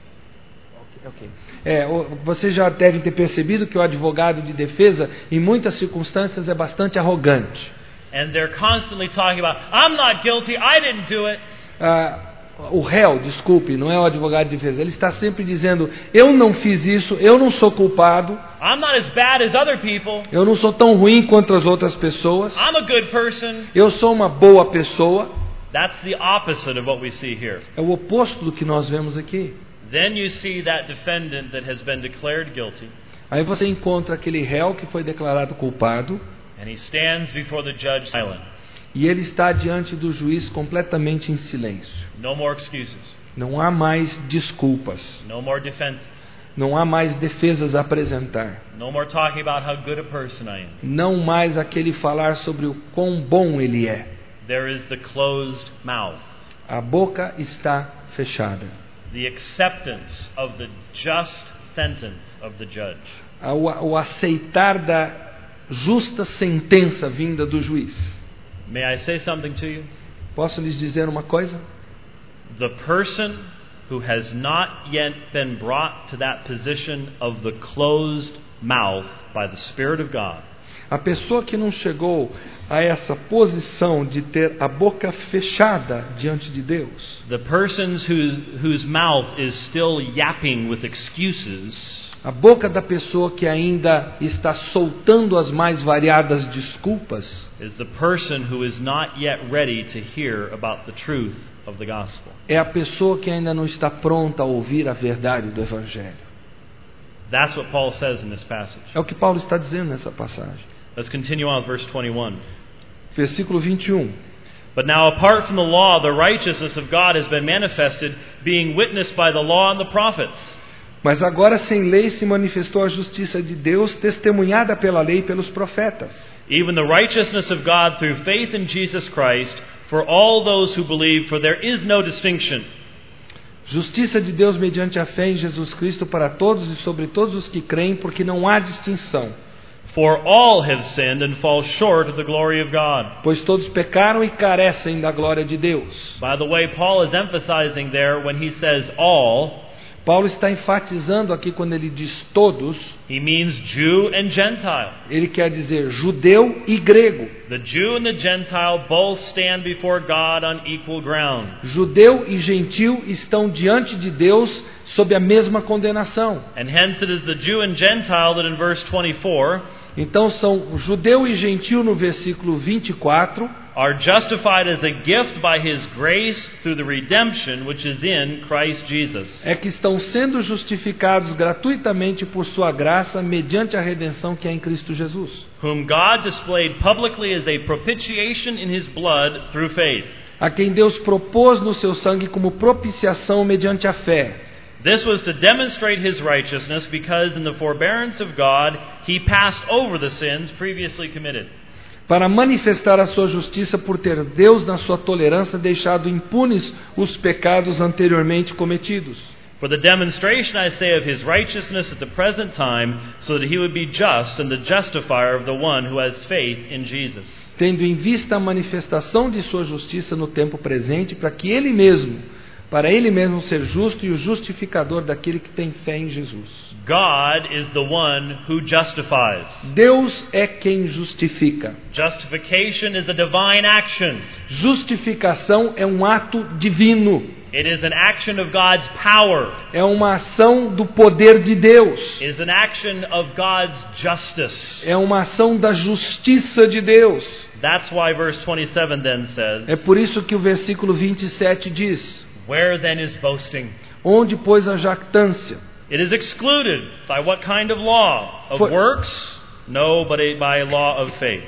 Speaker 2: Okay. É, você já deve ter percebido que o advogado de defesa, em muitas circunstâncias, é bastante arrogante.
Speaker 1: And they're constantly talking about, I'm not guilty, I didn't do it.
Speaker 2: Ah, o réu, desculpe, não é o advogado de defesa, ele está sempre dizendo, eu não fiz isso, eu não sou culpado,
Speaker 1: I'm not as bad as other people.
Speaker 2: eu não sou tão ruim quanto as outras pessoas,
Speaker 1: I'm a good person.
Speaker 2: eu sou uma boa pessoa.
Speaker 1: That's the opposite of what we see here.
Speaker 2: É o oposto do que nós vemos aqui.
Speaker 1: Then you see that defendant that has been declared guilty.
Speaker 2: Aí você encontra aquele réu que foi declarado culpado,
Speaker 1: And he stands before the judge silent.
Speaker 2: e ele está diante do juiz completamente em silêncio.
Speaker 1: No more excuses.
Speaker 2: Não há mais desculpas.
Speaker 1: No more defenses.
Speaker 2: Não há mais defesas a apresentar.
Speaker 1: No more talking about how good a person I am.
Speaker 2: Não mais aquele falar sobre o quão bom ele é.
Speaker 1: There is the closed mouth.
Speaker 2: A boca está fechada.
Speaker 1: The acceptance of the just sentence of the judge.
Speaker 2: O, o aceitar da justa sentença vinda do juiz.
Speaker 1: May I say something to you?
Speaker 2: Posso lhes dizer uma coisa?
Speaker 1: The person who has not yet been brought to that position of the closed mouth by the Spirit of God.
Speaker 2: A pessoa que não chegou a essa posição de ter a boca fechada diante de Deus,
Speaker 1: The persons whose, whose mouth is still yapping with excuses,
Speaker 2: a boca da pessoa que ainda está soltando as mais variadas desculpas,
Speaker 1: is the person who is not yet ready to hear about the truth of the gospel.
Speaker 2: é a pessoa que ainda não está pronta a ouvir a verdade do Evangelho.
Speaker 1: That's what Paul says in this passage.
Speaker 2: É o que Paulo está dizendo nessa passagem.
Speaker 1: Let's continue on with verse twenty-one.
Speaker 2: Versículo vinte e um.
Speaker 1: But now apart from the law, the righteousness of God has been manifested, being witnessed by the law and the prophets.
Speaker 2: Mas agora sem lei se manifestou a justiça de Deus, testemunhada pela lei e pelos profetas.
Speaker 1: Even the righteousness of God through faith in Jesus Christ for all those who believe, for there is no distinction.
Speaker 2: Justiça de Deus mediante a fé em Jesus Cristo para todos e sobre todos os que creem, porque não há distinção.
Speaker 1: For all have sinned and fall short of the glory of God.
Speaker 2: Pois todos pecaram e carecem da glória de Deus.
Speaker 1: By the way, Paul is emphasizing there when he says all.
Speaker 2: Paulo está enfatizando aqui quando ele diz todos,
Speaker 1: he means Jew and Gentile.
Speaker 2: ele quer dizer judeu e grego.
Speaker 1: The Jew and the Gentile both stand before God on equal ground.
Speaker 2: Judeu e gentil estão diante de Deus sob a mesma condenação.
Speaker 1: And hence it is the Jew and Gentile that in verse twenty-four
Speaker 2: Então são judeu e gentil no versículo vinte e quatro,
Speaker 1: are justified as a gift by his grace through the redemption which is in Christ Jesus.
Speaker 2: é que estão sendo justificados gratuitamente por sua graça mediante a redenção que é em Cristo Jesus,
Speaker 1: Whom God displayed publicly as a propitiation in his blood through faith.
Speaker 2: a quem Deus propôs no seu sangue como propiciação mediante a fé.
Speaker 1: This was to demonstrate his righteousness because in the forbearance of God he passed over the sins previously committed.
Speaker 2: Para manifestar a sua justiça por ter Deus na sua tolerância deixado impunes os pecados anteriormente cometidos.
Speaker 1: For the demonstration, I say, of his righteousness at the present time, so that he would be just and the justifier of the one who has faith in Jesus.
Speaker 2: Tendo em vista a manifestação de sua justiça no tempo presente, para que ele mesmo, para ele mesmo ser justo e o justificador daquele que tem fé em Jesus.
Speaker 1: God is the one who justifies.
Speaker 2: Deus é quem justifica.
Speaker 1: Justification is a divine action.
Speaker 2: Justificação é um ato divino.
Speaker 1: It is an action of God's power.
Speaker 2: É uma ação do poder de Deus.
Speaker 1: It is an action of God's justice.
Speaker 2: É uma ação da justiça de Deus.
Speaker 1: That's why verse twenty-seven then says,
Speaker 2: É por isso que o versículo vinte e sete diz:
Speaker 1: where then is boasting?
Speaker 2: Onde, pois, a jactância?
Speaker 1: It is excluded by what kind of law? Of
Speaker 2: Foi-
Speaker 1: works? No, but a, by a law of faith.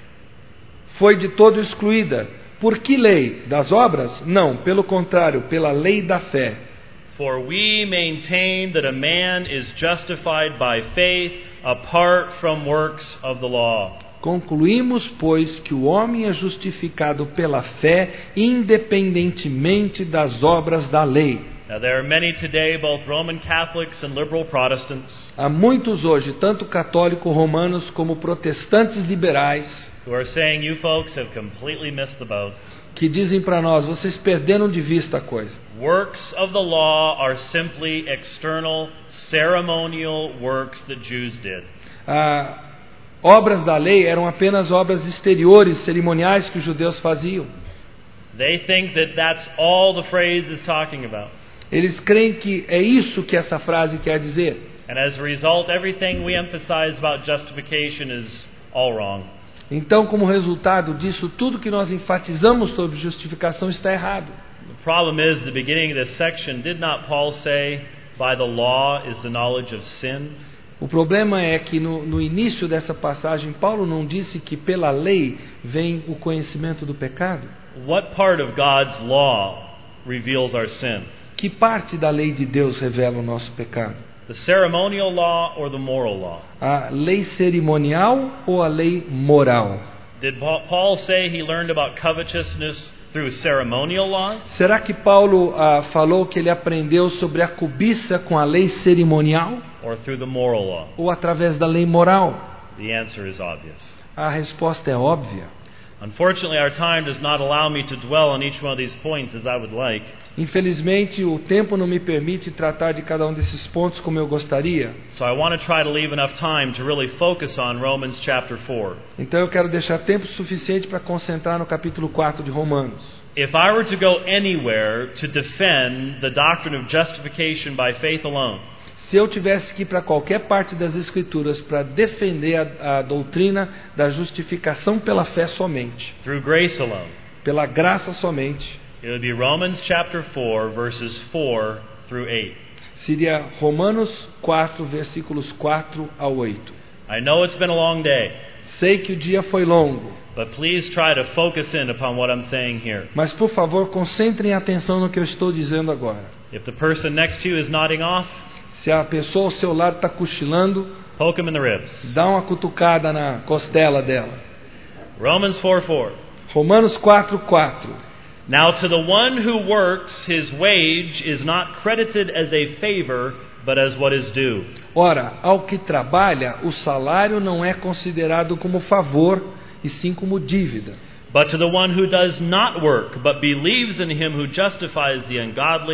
Speaker 2: Foi de todo excluída. Por que lei? Das obras? Não, pelo contrário, pela lei da fé.
Speaker 1: For we maintain that a man is justified by faith apart from works of the law.
Speaker 2: Concluímos, pois, que o homem é justificado pela fé, independentemente das obras da lei.
Speaker 1: Now there are many today, both Roman Catholics and liberal Protestants,
Speaker 2: Há muitos hoje, tanto católicos romanos como protestantes liberais,
Speaker 1: who are saying you folks have completely missed the boat.
Speaker 2: que dizem para nós: vocês perderam de vista a coisa.
Speaker 1: Works of the law are simply external, ceremonial works that Jews did.
Speaker 2: Ah, obras da lei eram apenas obras exteriores, cerimoniais que os judeus faziam.
Speaker 1: They think that that's all the phrase is talking about.
Speaker 2: Eles creem que é isso que essa frase quer dizer.
Speaker 1: And as a result, everything we emphasize about justification is all wrong.
Speaker 2: Então, como resultado disso, tudo que nós enfatizamos sobre justificação está errado.
Speaker 1: The problem is, the beginning of this section, did not Paul say, by the law is the knowledge of sin?
Speaker 2: O problema é que no, no início dessa passagem, Paulo não disse que pela lei vem o conhecimento do pecado?
Speaker 1: What part of God's law reveals our sin?
Speaker 2: Que parte da lei de Deus revela o nosso pecado?
Speaker 1: The ceremonial law or the moral law?
Speaker 2: A lei cerimonial ou a lei moral?
Speaker 1: Did Paul say he learned about covetousness through ceremonial laws?
Speaker 2: Será que Paulo ah, falou que ele aprendeu sobre a cobiça com a lei cerimonial
Speaker 1: Or through the moral law?
Speaker 2: ou através da lei moral?
Speaker 1: The answer is obvious.
Speaker 2: A resposta é óbvia.
Speaker 1: Unfortunately, our time does not allow me to dwell on each one of these points as I would like.
Speaker 2: Infelizmente, o tempo não me permite tratar de cada um desses pontos como eu gostaria.
Speaker 1: So I want to try to leave enough time to really focus on Romans chapter four.
Speaker 2: Então eu quero deixar tempo suficiente para concentrar no capítulo quatro de Romanos.
Speaker 1: If I were to go anywhere to defend the doctrine of justification by faith alone,
Speaker 2: Se eu tivesse que ir para qualquer parte das Escrituras para defender a, a doutrina da justificação pela fé somente,
Speaker 1: through grace alone,
Speaker 2: pela graça somente,
Speaker 1: it would be Romans chapter four, verses four through eight.
Speaker 2: seria Romanos quatro, versículos quatro a oito.
Speaker 1: I know it's been a long day,
Speaker 2: Sei que o dia foi longo,
Speaker 1: but please try to focus in upon what I'm saying here.
Speaker 2: mas por favor concentrem atenção no que eu estou dizendo agora.
Speaker 1: If the person next to you is nodding off,
Speaker 2: Se a pessoa ao seu lado está cochilando,
Speaker 1: poke him in the ribs.
Speaker 2: dá uma cutucada na costela dela.
Speaker 1: Romans four four.
Speaker 2: Romanos quatro, quatro.
Speaker 1: Now to the one who works, his wage is not credited as a favor, but as what is due.
Speaker 2: Ora, ao que trabalha, o salário não é considerado como favor, e sim como dívida.
Speaker 1: But to the one who does not work, but believes in him who justifies the ungodly,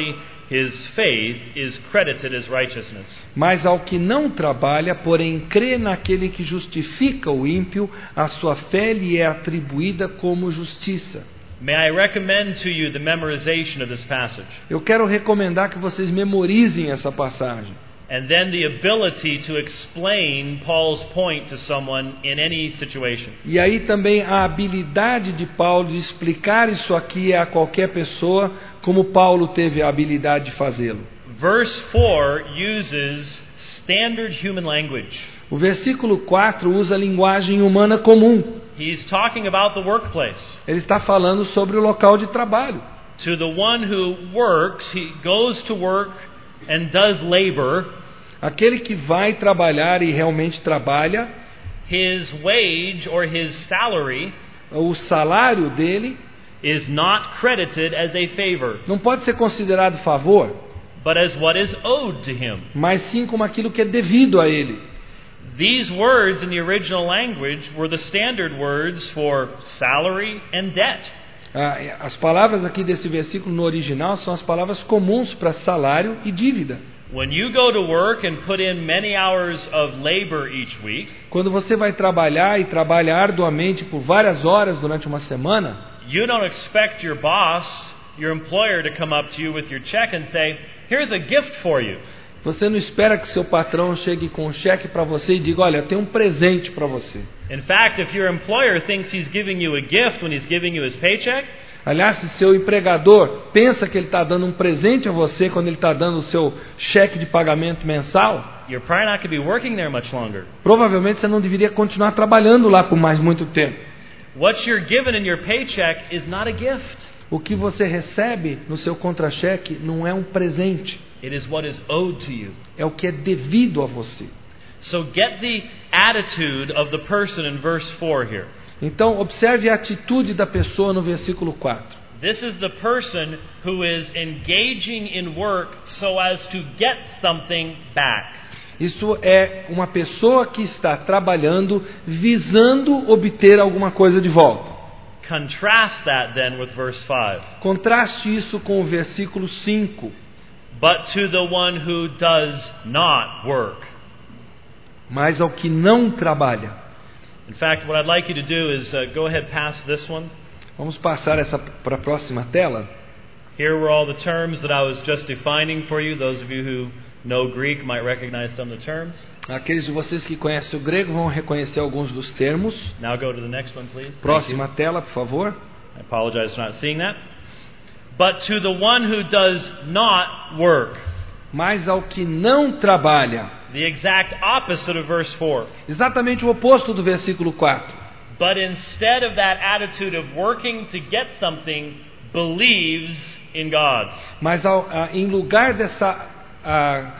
Speaker 1: his faith is credited as righteousness.
Speaker 2: Mas ao que não trabalha, porém crê naquele que justifica o ímpio, a sua fé lhe é atribuída como justiça.
Speaker 1: May I recommend to you the memorization of this passage,
Speaker 2: Eu quero recomendar que vocês memorizem essa passagem.
Speaker 1: and then the ability to explain Paul's point to someone in any situation.
Speaker 2: E aí também a habilidade de Paulo de explicar isso aqui a qualquer pessoa, como Paulo teve a habilidade de fazê-lo.
Speaker 1: Verse four uses standard human language.
Speaker 2: O versículo quatro usa a linguagem humana comum.
Speaker 1: He's talking about the workplace.
Speaker 2: Ele está falando sobre o local de trabalho.
Speaker 1: To the one who works, he goes to work and does labor.
Speaker 2: Aquele que vai trabalhar e realmente trabalha,
Speaker 1: His wage or his salary
Speaker 2: o salário dele
Speaker 1: is not credited as a favor,
Speaker 2: não pode ser considerado favor,
Speaker 1: but as what is owed to him.
Speaker 2: mas sim como aquilo que é devido a ele.
Speaker 1: These words in the original language were the standard words for salary and debt.
Speaker 2: Ah, as palavras aqui desse versículo no original são as palavras comuns para salário e dívida.
Speaker 1: When you go to work and put in many hours of labor each week,
Speaker 2: Quando você vai trabalhar e trabalha arduamente por várias horas durante uma semana,
Speaker 1: you don't expect your boss, your employer, to come up to you with your check and say, "Here's a gift for you."
Speaker 2: você não espera que seu patrão chegue com um cheque para você e diga, olha, eu tenho um presente para você.
Speaker 1: In fact, if your employer thinks he's giving you a gift when he's giving you his paycheck,
Speaker 2: Aliás, se seu empregador pensa que ele está dando um presente a você quando ele está dando o seu cheque de pagamento mensal,
Speaker 1: you're probably not going to be working there much longer.
Speaker 2: provavelmente você não deveria continuar trabalhando lá por mais muito tempo.
Speaker 1: What you're given in your paycheck is not a gift.
Speaker 2: O que você recebe no seu contra-cheque não é um presente,
Speaker 1: It is what is owed to you.
Speaker 2: é o que é devido a você.
Speaker 1: So get the attitude of the person in verse four here.
Speaker 2: Então, observe a atitude da pessoa no versículo quatro.
Speaker 1: This is the person who is engaging in work so as to get something back.
Speaker 2: Isso é uma pessoa que está trabalhando visando obter alguma coisa de volta.
Speaker 1: Contrast that then with verse five.
Speaker 2: Contraste isso com o versículo cinco.
Speaker 1: But to the one who does not work.
Speaker 2: Mas ao que não trabalha.
Speaker 1: In fact, what I'd like you to do is uh, go ahead past this one.
Speaker 2: Vamos passar essa para a próxima tela.
Speaker 1: Here were all the terms that I was just defining for you. Those of you who know Greek might recognize some of the terms.
Speaker 2: Aqueles de vocês que conhecem o grego vão reconhecer alguns dos termos.
Speaker 1: Now go to the next one, please.
Speaker 2: Próxima tela, por favor.
Speaker 1: I apologize for not seeing that. But to the one who does not work.
Speaker 2: Mas ao que não trabalha.
Speaker 1: The exact opposite of verse four.
Speaker 2: Exatamente o oposto do versículo quatro.
Speaker 1: But instead of that attitude of working to get something, believes in God.
Speaker 2: Mas ao, a, em lugar dessa a,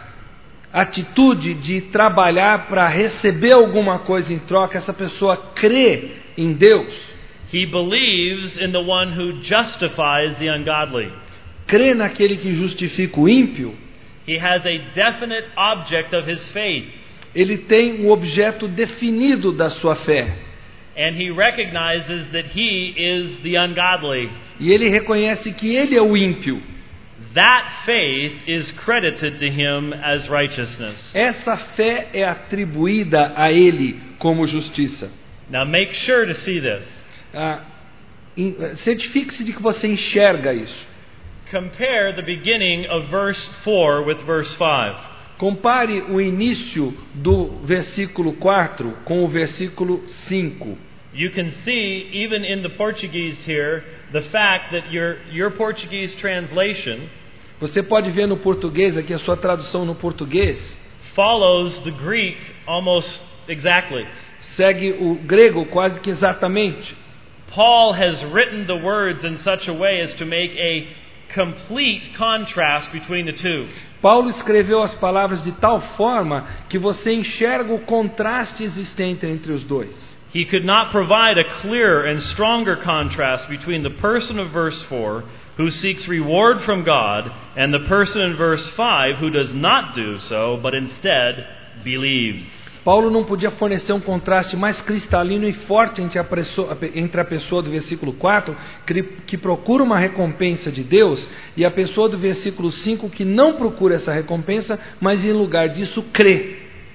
Speaker 2: atitude de trabalhar para receber alguma coisa em troca, essa pessoa crê em Deus.
Speaker 1: He believes in the one who justifies the ungodly.
Speaker 2: Crê naquele que justifica o ímpio.
Speaker 1: He has a definite object of his faith.
Speaker 2: Ele tem um objeto definido da sua fé.
Speaker 1: And he recognizes that he is the ungodly.
Speaker 2: E ele reconhece que ele é o ímpio.
Speaker 1: That faith is credited to him as righteousness.
Speaker 2: Essa fé é atribuída a ele como justiça.
Speaker 1: Now make sure to see this.
Speaker 2: Ah, certifique-se de que você enxerga isso.
Speaker 1: Compare the beginning of verse four with verse five.
Speaker 2: Compare o início do versículo quatro com o versículo cinco.
Speaker 1: You can see, even in the Portuguese here, the fact that your, your Portuguese translation
Speaker 2: Você pode ver no português, aqui a sua tradução no português,
Speaker 1: follows the Greek almost exactly.
Speaker 2: segue o grego quase que exatamente.
Speaker 1: Paul has written the words in such a way as to make a complete contrast between the two.
Speaker 2: Paulo escreveu as palavras de tal forma que você enxerga o contraste existente entre os dois.
Speaker 1: He could not provide a clearer and stronger contrast between the person of verse four, who seeks reward from God, and the person in verse five, who does not do so, but instead believes.
Speaker 2: Paulo não podia fornecer um contraste mais cristalino e forte entre a pessoa, entre a pessoa do versículo quatro, que, que procura uma recompensa de Deus, e a pessoa do versículo cinco, que não procura essa recompensa, mas em lugar disso crê.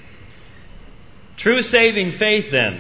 Speaker 1: True saving faith, then,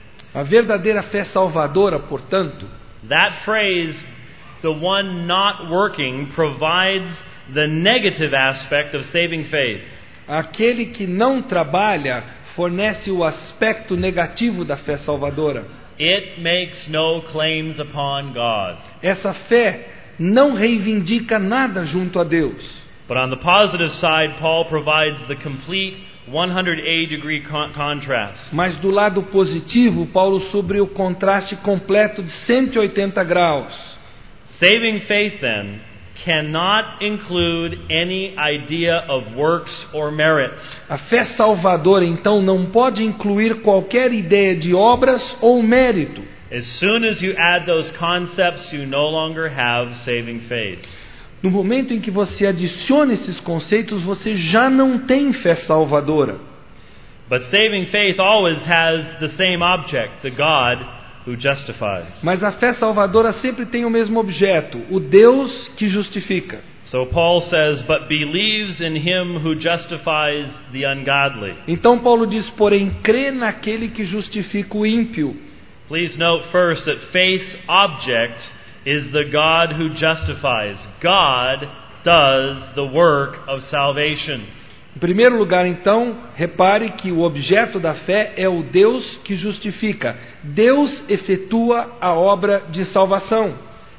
Speaker 2: A verdadeira fé salvadora, portanto,
Speaker 1: that phrase, the one not working, provides the negative aspect of saving faith.
Speaker 2: aquele que não trabalha fornece o aspecto negativo da fé salvadora.
Speaker 1: It makes no claims upon God.
Speaker 2: Essa fé não reivindica nada junto a Deus.
Speaker 1: But on the positive side, Paul provides the complete one hundred eighty degree con- contrast.
Speaker 2: Mas do lado positivo, Paulo sobre o contraste completo de cento e oitenta graus.
Speaker 1: Saving faith, then, cannot include any idea of works or merit.
Speaker 2: A fé salvadora, então, não pode incluir qualquer ideia de obras ou mérito.
Speaker 1: As soon as you add those concepts, you no longer have saving faith.
Speaker 2: No momento em que você adiciona esses conceitos, você já não tem fé salvadora.
Speaker 1: But saving faith always has the same object, the God who justifies.
Speaker 2: Mas a fé salvadora sempre tem o mesmo objeto, o Deus que justifica.
Speaker 1: So Paul says, but believes in him who justifies the ungodly.
Speaker 2: Então Paulo diz, porém, crê naquele que justifica o ímpio.
Speaker 1: Please note first that faith's object is the God who justifies. God does the work of salvation.
Speaker 2: Em primeiro lugar, então, repare que o objeto da fé é o Deus que justifica. Deus efetua a obra de salvação.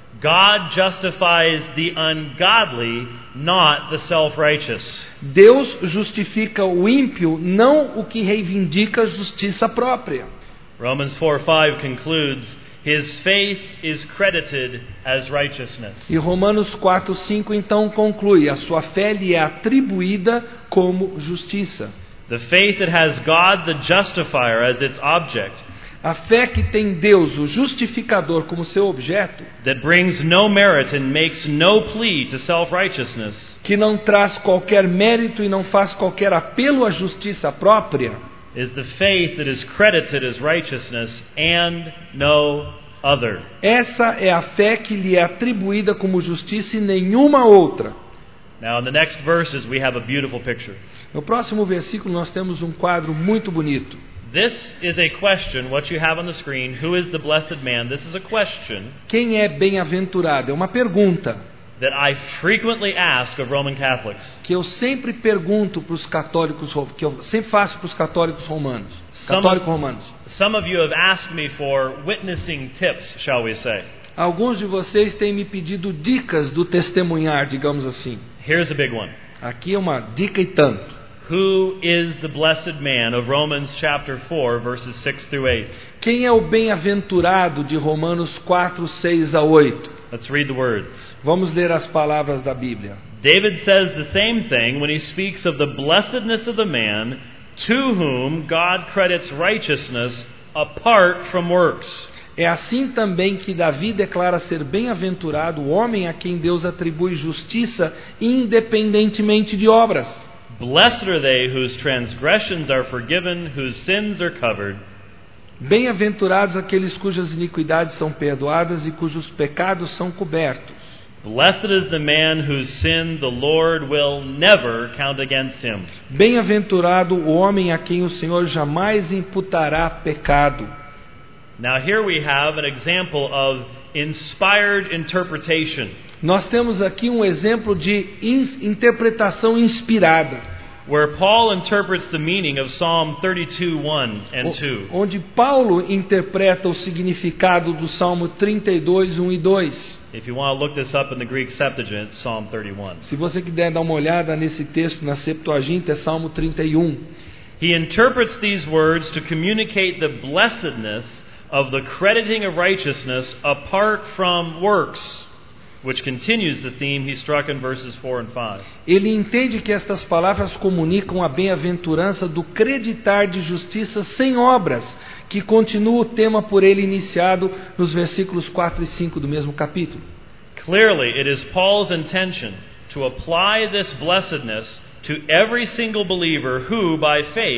Speaker 1: God justifies the ungodly, not the self-righteous.
Speaker 2: Deus justifica o ímpio, não o que reivindica a justiça própria.
Speaker 1: Romans four five concludes, his faith is credited as righteousness.
Speaker 2: E Romanos quatro, cinco então conclui, a sua fé lhe é atribuída como justiça.
Speaker 1: The faith that has God the justifier as its object,
Speaker 2: A fé que tem Deus, o justificador, como seu objeto,
Speaker 1: that brings no merit and makes no plea to self-righteousness,
Speaker 2: que não traz qualquer mérito e não faz qualquer apelo à justiça própria,
Speaker 1: is the faith that is credited as righteousness and no other.
Speaker 2: essa é a fé que lhe é atribuída como justiça e nenhuma outra.
Speaker 1: Now in the next verses we have a beautiful picture.
Speaker 2: No próximo versículo nós temos um quadro muito bonito.
Speaker 1: This is a question, what you have on the screen, who is the blessed man? This is a question
Speaker 2: Quem é bem-aventurado? É uma pergunta
Speaker 1: that I frequently ask of Roman Catholics.
Speaker 2: que eu sempre pergunto para os católicos, que eu sempre faço para os católicos romanos.
Speaker 1: Some
Speaker 2: Católicos
Speaker 1: of,
Speaker 2: romanos.
Speaker 1: some of you have asked me for witnessing tips, shall we say.
Speaker 2: Alguns de vocês têm me pedido dicas do testemunhar, digamos assim.
Speaker 1: Here's a big one.
Speaker 2: Aqui é uma dica e tanto.
Speaker 1: Who is the blessed man of Romans chapter four, verses six through eight?
Speaker 2: Quem é o bem-aventurado de Romanos quatro, seis a oito?
Speaker 1: Let's read the words.
Speaker 2: Vamos ler as palavras da Bíblia.
Speaker 1: David says the same thing when he speaks of the blessedness of the man to whom God credits righteousness apart from works.
Speaker 2: É assim também que Davi declara ser bem-aventurado o homem a quem Deus atribui justiça independentemente de obras.
Speaker 1: Blessed are they whose transgressions are forgiven, whose sins are covered.
Speaker 2: Bem-aventurados aqueles cujas iniquidades são perdoadas e cujos pecados são cobertos.
Speaker 1: Blessed is the man whose sin the Lord will never count against him.
Speaker 2: Bem-aventurado o homem a quem o Senhor jamais imputará pecado.
Speaker 1: Now here we have an example of inspired interpretation,
Speaker 2: Nós temos aqui um exemplo de in- interpretação inspirada,
Speaker 1: where Paul interprets the meaning of Psalm thirty-two, one and two.
Speaker 2: o- onde Paulo interpreta o significado do Salmo trinta e dois, um e dois.
Speaker 1: If you want to look this up in the Greek Septuagint, it's Psalm thirty-one.
Speaker 2: Se você quiser dar uma olhada nesse texto na Septuaginta, é Salmo trinta e um.
Speaker 1: He interprets these words to communicate the blessedness of the crediting of righteousness apart from works, which continues the theme he struck in verses four and five.
Speaker 2: Ele entende que estas palavras comunicam a bem-aventurança do creditar de justiça sem obras, que continua o tema por ele iniciado nos versículos quatro e cinco do mesmo capítulo.
Speaker 1: Clearly, it is Paul's intention to apply this blessedness to every single believer who, by faith,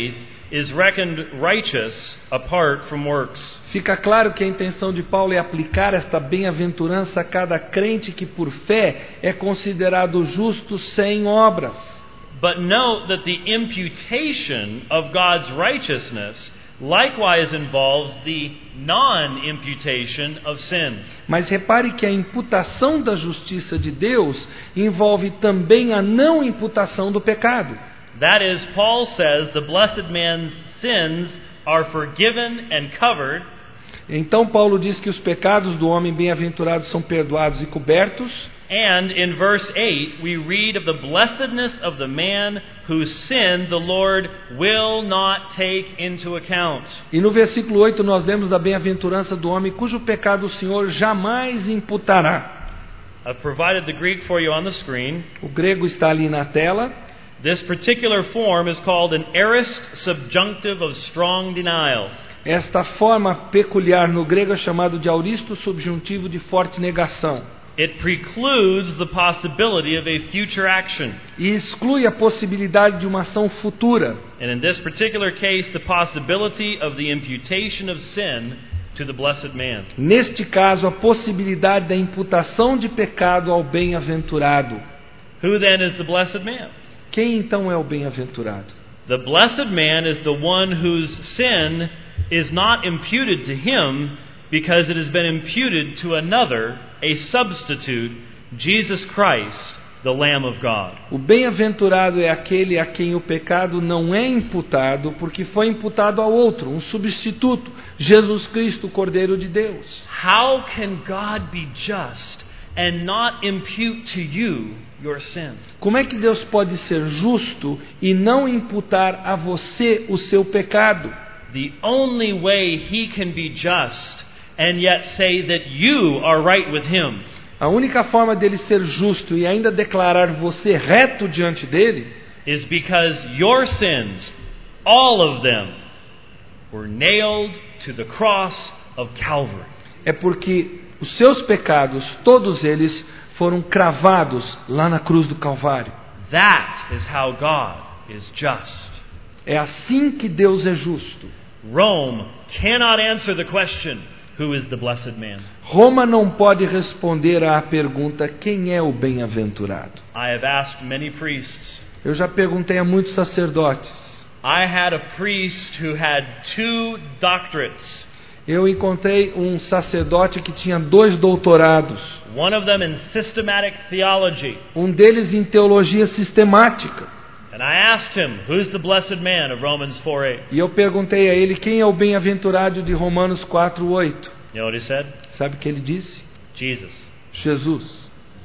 Speaker 1: is reckoned righteous apart from works.
Speaker 2: Fica claro que a intenção de Paulo é aplicar esta bem-aventurança a cada crente que por fé é considerado justo sem obras.
Speaker 1: But note that the imputation of God's righteousness likewise involves the non-imputation of sin.
Speaker 2: Mas repare que a imputação da justiça de Deus envolve também a não imputação do pecado.
Speaker 1: That is, Paul says the blessed man's sins are forgiven and covered.
Speaker 2: Então Paulo diz que os pecados do homem bem-aventurado são perdoados e cobertos.
Speaker 1: And in verse eight, we read of the blessedness of the man whose sin the Lord will not take into account.
Speaker 2: E no versículo oito nós lemos da bem-aventurança do homem cujo pecado o Senhor jamais imputará.
Speaker 1: I've provided the Greek for you on the screen.
Speaker 2: O grego está ali na tela.
Speaker 1: This particular form is called an aorist subjunctive of strong denial.
Speaker 2: Esta forma peculiar no grego é chamado de aoristo subjuntivo de forte negação.
Speaker 1: It precludes the possibility of a future action.
Speaker 2: E exclui a possibilidade de uma ação futura.
Speaker 1: And in this particular case, the possibility of the imputation of sin to the blessed man.
Speaker 2: Neste caso, a possibilidade da imputação de pecado ao bem-aventurado.
Speaker 1: Who then is the blessed man?
Speaker 2: Quem então é o bem-aventurado?
Speaker 1: The blessed man is the one whose sin is not imputed to him because it has been imputed to another, a substitute, Jesus Christ, the Lamb of God.
Speaker 2: O bem-aventurado é aquele a quem o pecado não é imputado, porque foi imputado ao outro, um substituto, Jesus Cristo, o Cordeiro de Deus.
Speaker 1: How can God be just and not impute to you your sin?
Speaker 2: Como é que Deus pode ser justo e não imputar a você o seu pecado?
Speaker 1: The only way he can be just and yet say that you are right with him.
Speaker 2: A única forma dele ser justo e ainda declarar você reto diante dele
Speaker 1: is because your sins, all of them, were nailed to the cross of Calvary.
Speaker 2: É porque os seus pecados, todos eles, foram cravados lá na cruz do Calvário.
Speaker 1: That is how God is just.
Speaker 2: É assim que Deus é justo.
Speaker 1: Rome cannot answer the question, who is the blessed man?
Speaker 2: Roma não pode responder à pergunta, quem é o bem-aventurado?
Speaker 1: I have asked many priests.
Speaker 2: Eu já perguntei a muitos sacerdotes.
Speaker 1: I had a priest who had two doctorates.
Speaker 2: Eu encontrei um sacerdote que tinha dois doutorados.
Speaker 1: One of them in systematic theology.
Speaker 2: Um deles em teologia sistemática.
Speaker 1: And I asked him, who's the blessed man of Romans four eight?
Speaker 2: E eu perguntei a ele quem é o bem-aventurado de Romanos quatro oito.
Speaker 1: You know what he said?
Speaker 2: Sabe o que ele disse?
Speaker 1: Jesus.
Speaker 2: Jesus.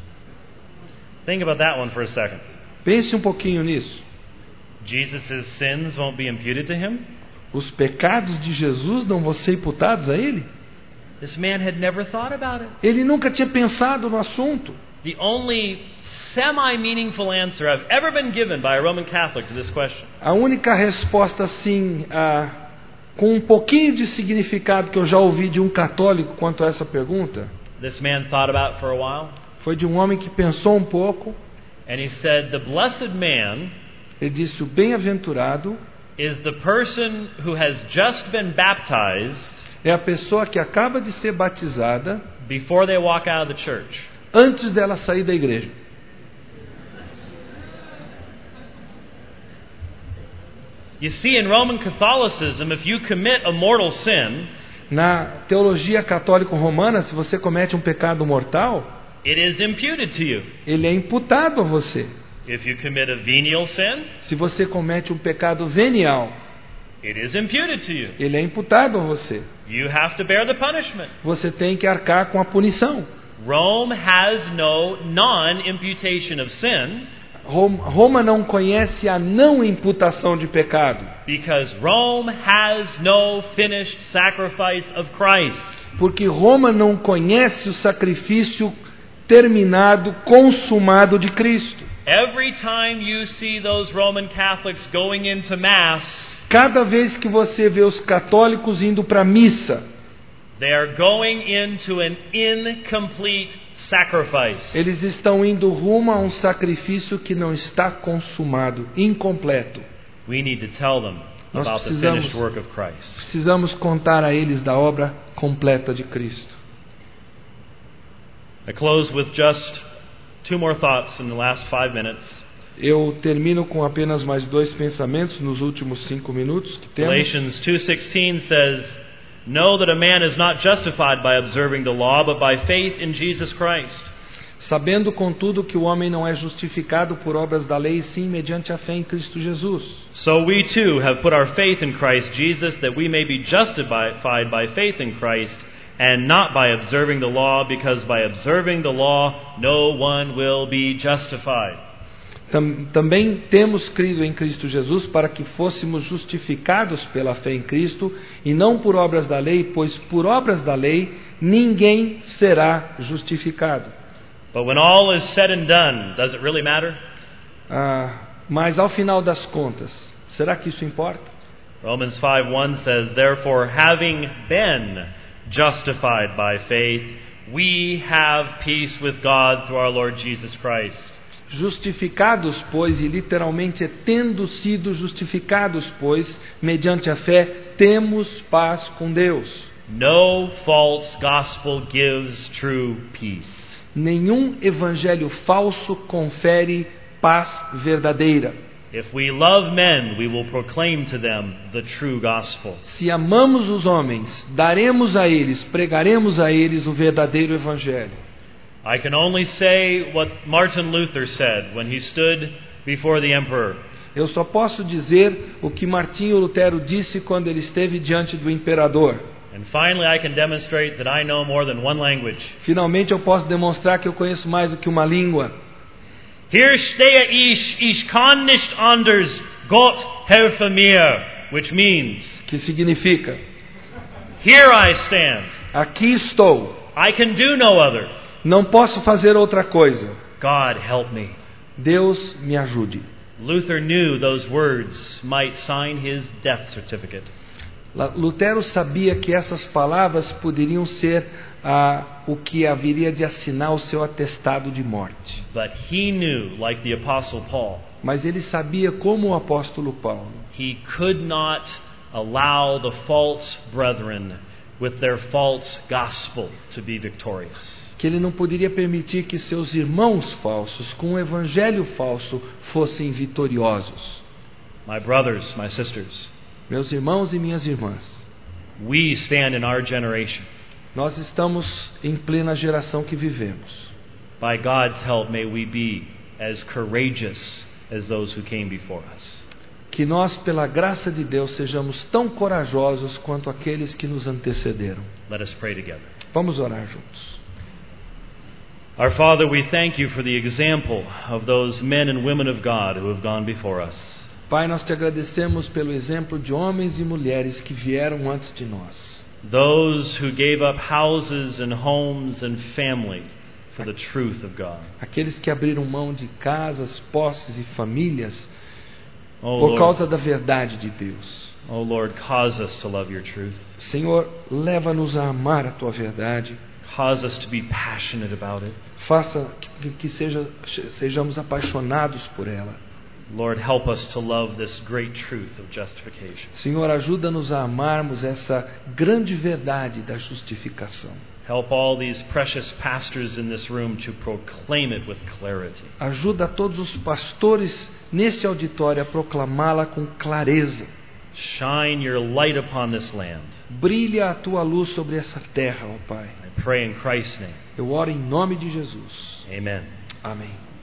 Speaker 1: Think about that one for a second.
Speaker 2: Pense um pouquinho nisso.
Speaker 1: Jesus' sins won't be imputed to him?
Speaker 2: Os pecados de Jesus não vão ser imputados a ele?
Speaker 1: This man had never thought about it.
Speaker 2: Ele nunca tinha pensado no assunto.
Speaker 1: The only semi-meaningful answer I've ever been given by a Roman Catholic to this question.
Speaker 2: A única resposta assim, ah, com um pouquinho de significado que eu já ouvi de um católico quanto a essa pergunta,
Speaker 1: This man thought about it for a while,
Speaker 2: foi de um homem que pensou um pouco.
Speaker 1: and he said, the blessed man
Speaker 2: Ele disse: o bem-aventurado
Speaker 1: is the person who has just been baptized
Speaker 2: é a pessoa que acaba de ser batizada
Speaker 1: before they walk out of the church.
Speaker 2: antes dela sair da igreja.
Speaker 1: You see, in Roman Catholicism, if you commit a mortal sin,
Speaker 2: Na teologia católico-romana, se você comete um pecado mortal,
Speaker 1: it is imputed to you.
Speaker 2: ele é imputado a você.
Speaker 1: If you commit a venial sin,
Speaker 2: Se você comete um pecado venial,
Speaker 1: it is imputed to you.
Speaker 2: ele é imputado a você.
Speaker 1: You have to bear the punishment.
Speaker 2: Você tem que arcar com a punição.
Speaker 1: Rome has no non-imputation of sin
Speaker 2: Roma não conhece a não imputação de pecado,
Speaker 1: because Rome has no finished sacrifice of Christ.
Speaker 2: porque Roma não conhece o sacrifício terminado, consumado de Cristo.
Speaker 1: Every time you see those Roman Catholics going into Mass,
Speaker 2: Cada vez que você vê os católicos indo para a missa,
Speaker 1: they are going into an incomplete sacrifice.
Speaker 2: eles estão indo rumo a um sacrifício que não está consumado, incompleto.
Speaker 1: We need to tell them,
Speaker 2: Nós
Speaker 1: about the
Speaker 2: precisamos,
Speaker 1: finished work of Christ.
Speaker 2: precisamos contar a eles da obra completa de Cristo.
Speaker 1: I close with just two more thoughts in the last five minutes.
Speaker 2: Eu termino com apenas mais dois pensamentos nos últimos cinco minutos que temos.
Speaker 1: Galatians two sixteen says, "Know that a man is not justified by observing the law, but by faith in Jesus Christ."
Speaker 2: Sabendo, contudo, que o homem não é justificado por obras da lei, sim mediante a fé em Cristo Jesus.
Speaker 1: So we too have put our faith in Christ Jesus, that we may be justified by faith in Christ, and not by observing the law, because by observing the law no one will be justified.
Speaker 2: Tam, também temos crido em Cristo Jesus para que fôssemos justificados pela fé em Cristo, e não por obras da lei, pois por obras da lei ninguém será justificado.
Speaker 1: But when all is said and done, does it really matter?
Speaker 2: Ah, mas ao final das contas, será que isso importa?
Speaker 1: Romans five one says, "Therefore, having been justified by faith, we have peace with God through our Lord Jesus Christ."
Speaker 2: Justificados, pois, e literalmente é tendo sido justificados, pois, mediante a fé, temos paz com Deus.
Speaker 1: No false gospel gives true peace.
Speaker 2: Nenhum evangelho falso confere paz verdadeira.
Speaker 1: If we love men, we will proclaim to them the true gospel.
Speaker 2: Se amamos os homens, daremos a eles, pregaremos a eles o verdadeiro evangelho.
Speaker 1: I can only say what Martin Luther said when he stood before the emperor.
Speaker 2: Eu só posso dizer o que Martinho Lutero disse quando ele esteve diante do imperador.
Speaker 1: And finally I can demonstrate that I know more than one language.
Speaker 2: Finalmente eu posso demonstrar que eu conheço mais do que uma língua.
Speaker 1: Hier stehe ich, ich kann nicht anders, Gott helfe mir, which means,
Speaker 2: Que significa:
Speaker 1: here I stand,
Speaker 2: aqui estou,
Speaker 1: I can do no other,
Speaker 2: não posso fazer outra coisa.
Speaker 1: God help me.
Speaker 2: Deus me ajude.
Speaker 1: Luther knew those words might sign his death certificate.
Speaker 2: Lutero sabia que essas palavras poderiam ser ah, o que haveria de assinar o seu atestado de morte.
Speaker 1: But he knew, like the Apostle Paul,
Speaker 2: Mas ele sabia, como o apóstolo Paulo,
Speaker 1: he could not allow the false brethren with their false gospel to be victorious.
Speaker 2: que ele não poderia permitir que seus irmãos falsos, com um evangelho falso, fossem vitoriosos.
Speaker 1: My brothers, my sisters,
Speaker 2: Meus irmãos e minhas irmãs,
Speaker 1: we stand in our generation.
Speaker 2: nós estamos em plena geração que vivemos.
Speaker 1: By God's help, may we be as courageous as those who came before us.
Speaker 2: Que nós, pela graça de Deus, sejamos tão corajosos quanto aqueles que nos antecederam.
Speaker 1: Let us pray together.
Speaker 2: Vamos orar juntos.
Speaker 1: Our Father, we thank you for the example of those men and women of God who have gone before us.
Speaker 2: Pai, nós te agradecemos pelo exemplo de homens e mulheres que vieram antes de nós.
Speaker 1: Those who gave up houses and homes and family for the truth of God.
Speaker 2: Aqueles que abriram mão de casas, posses e famílias
Speaker 1: Oh
Speaker 2: por
Speaker 1: Lord,
Speaker 2: causa da verdade de Deus.
Speaker 1: oh Lord, cause us to love your truth.
Speaker 2: Senhor, leva-nos a amar a tua verdade.
Speaker 1: Cause us to be passionate about it.
Speaker 2: Faça que, que seja, sejamos apaixonados por ela.
Speaker 1: Lord, help us to love this great truth of justification.
Speaker 2: Senhor, ajuda-nos a amarmos essa grande verdade da justificação.
Speaker 1: Help all these precious pastors in this room to proclaim it with clarity.
Speaker 2: Ajuda a todos os pastores nesse auditório a proclamá-la com clareza.
Speaker 1: Shine your light upon this land.
Speaker 2: Brilha a tua luz sobre essa terra, ó Pai.
Speaker 1: I pray in Christ's name.
Speaker 2: Eu oro em nome de Jesus.
Speaker 1: Amen.
Speaker 2: Amém.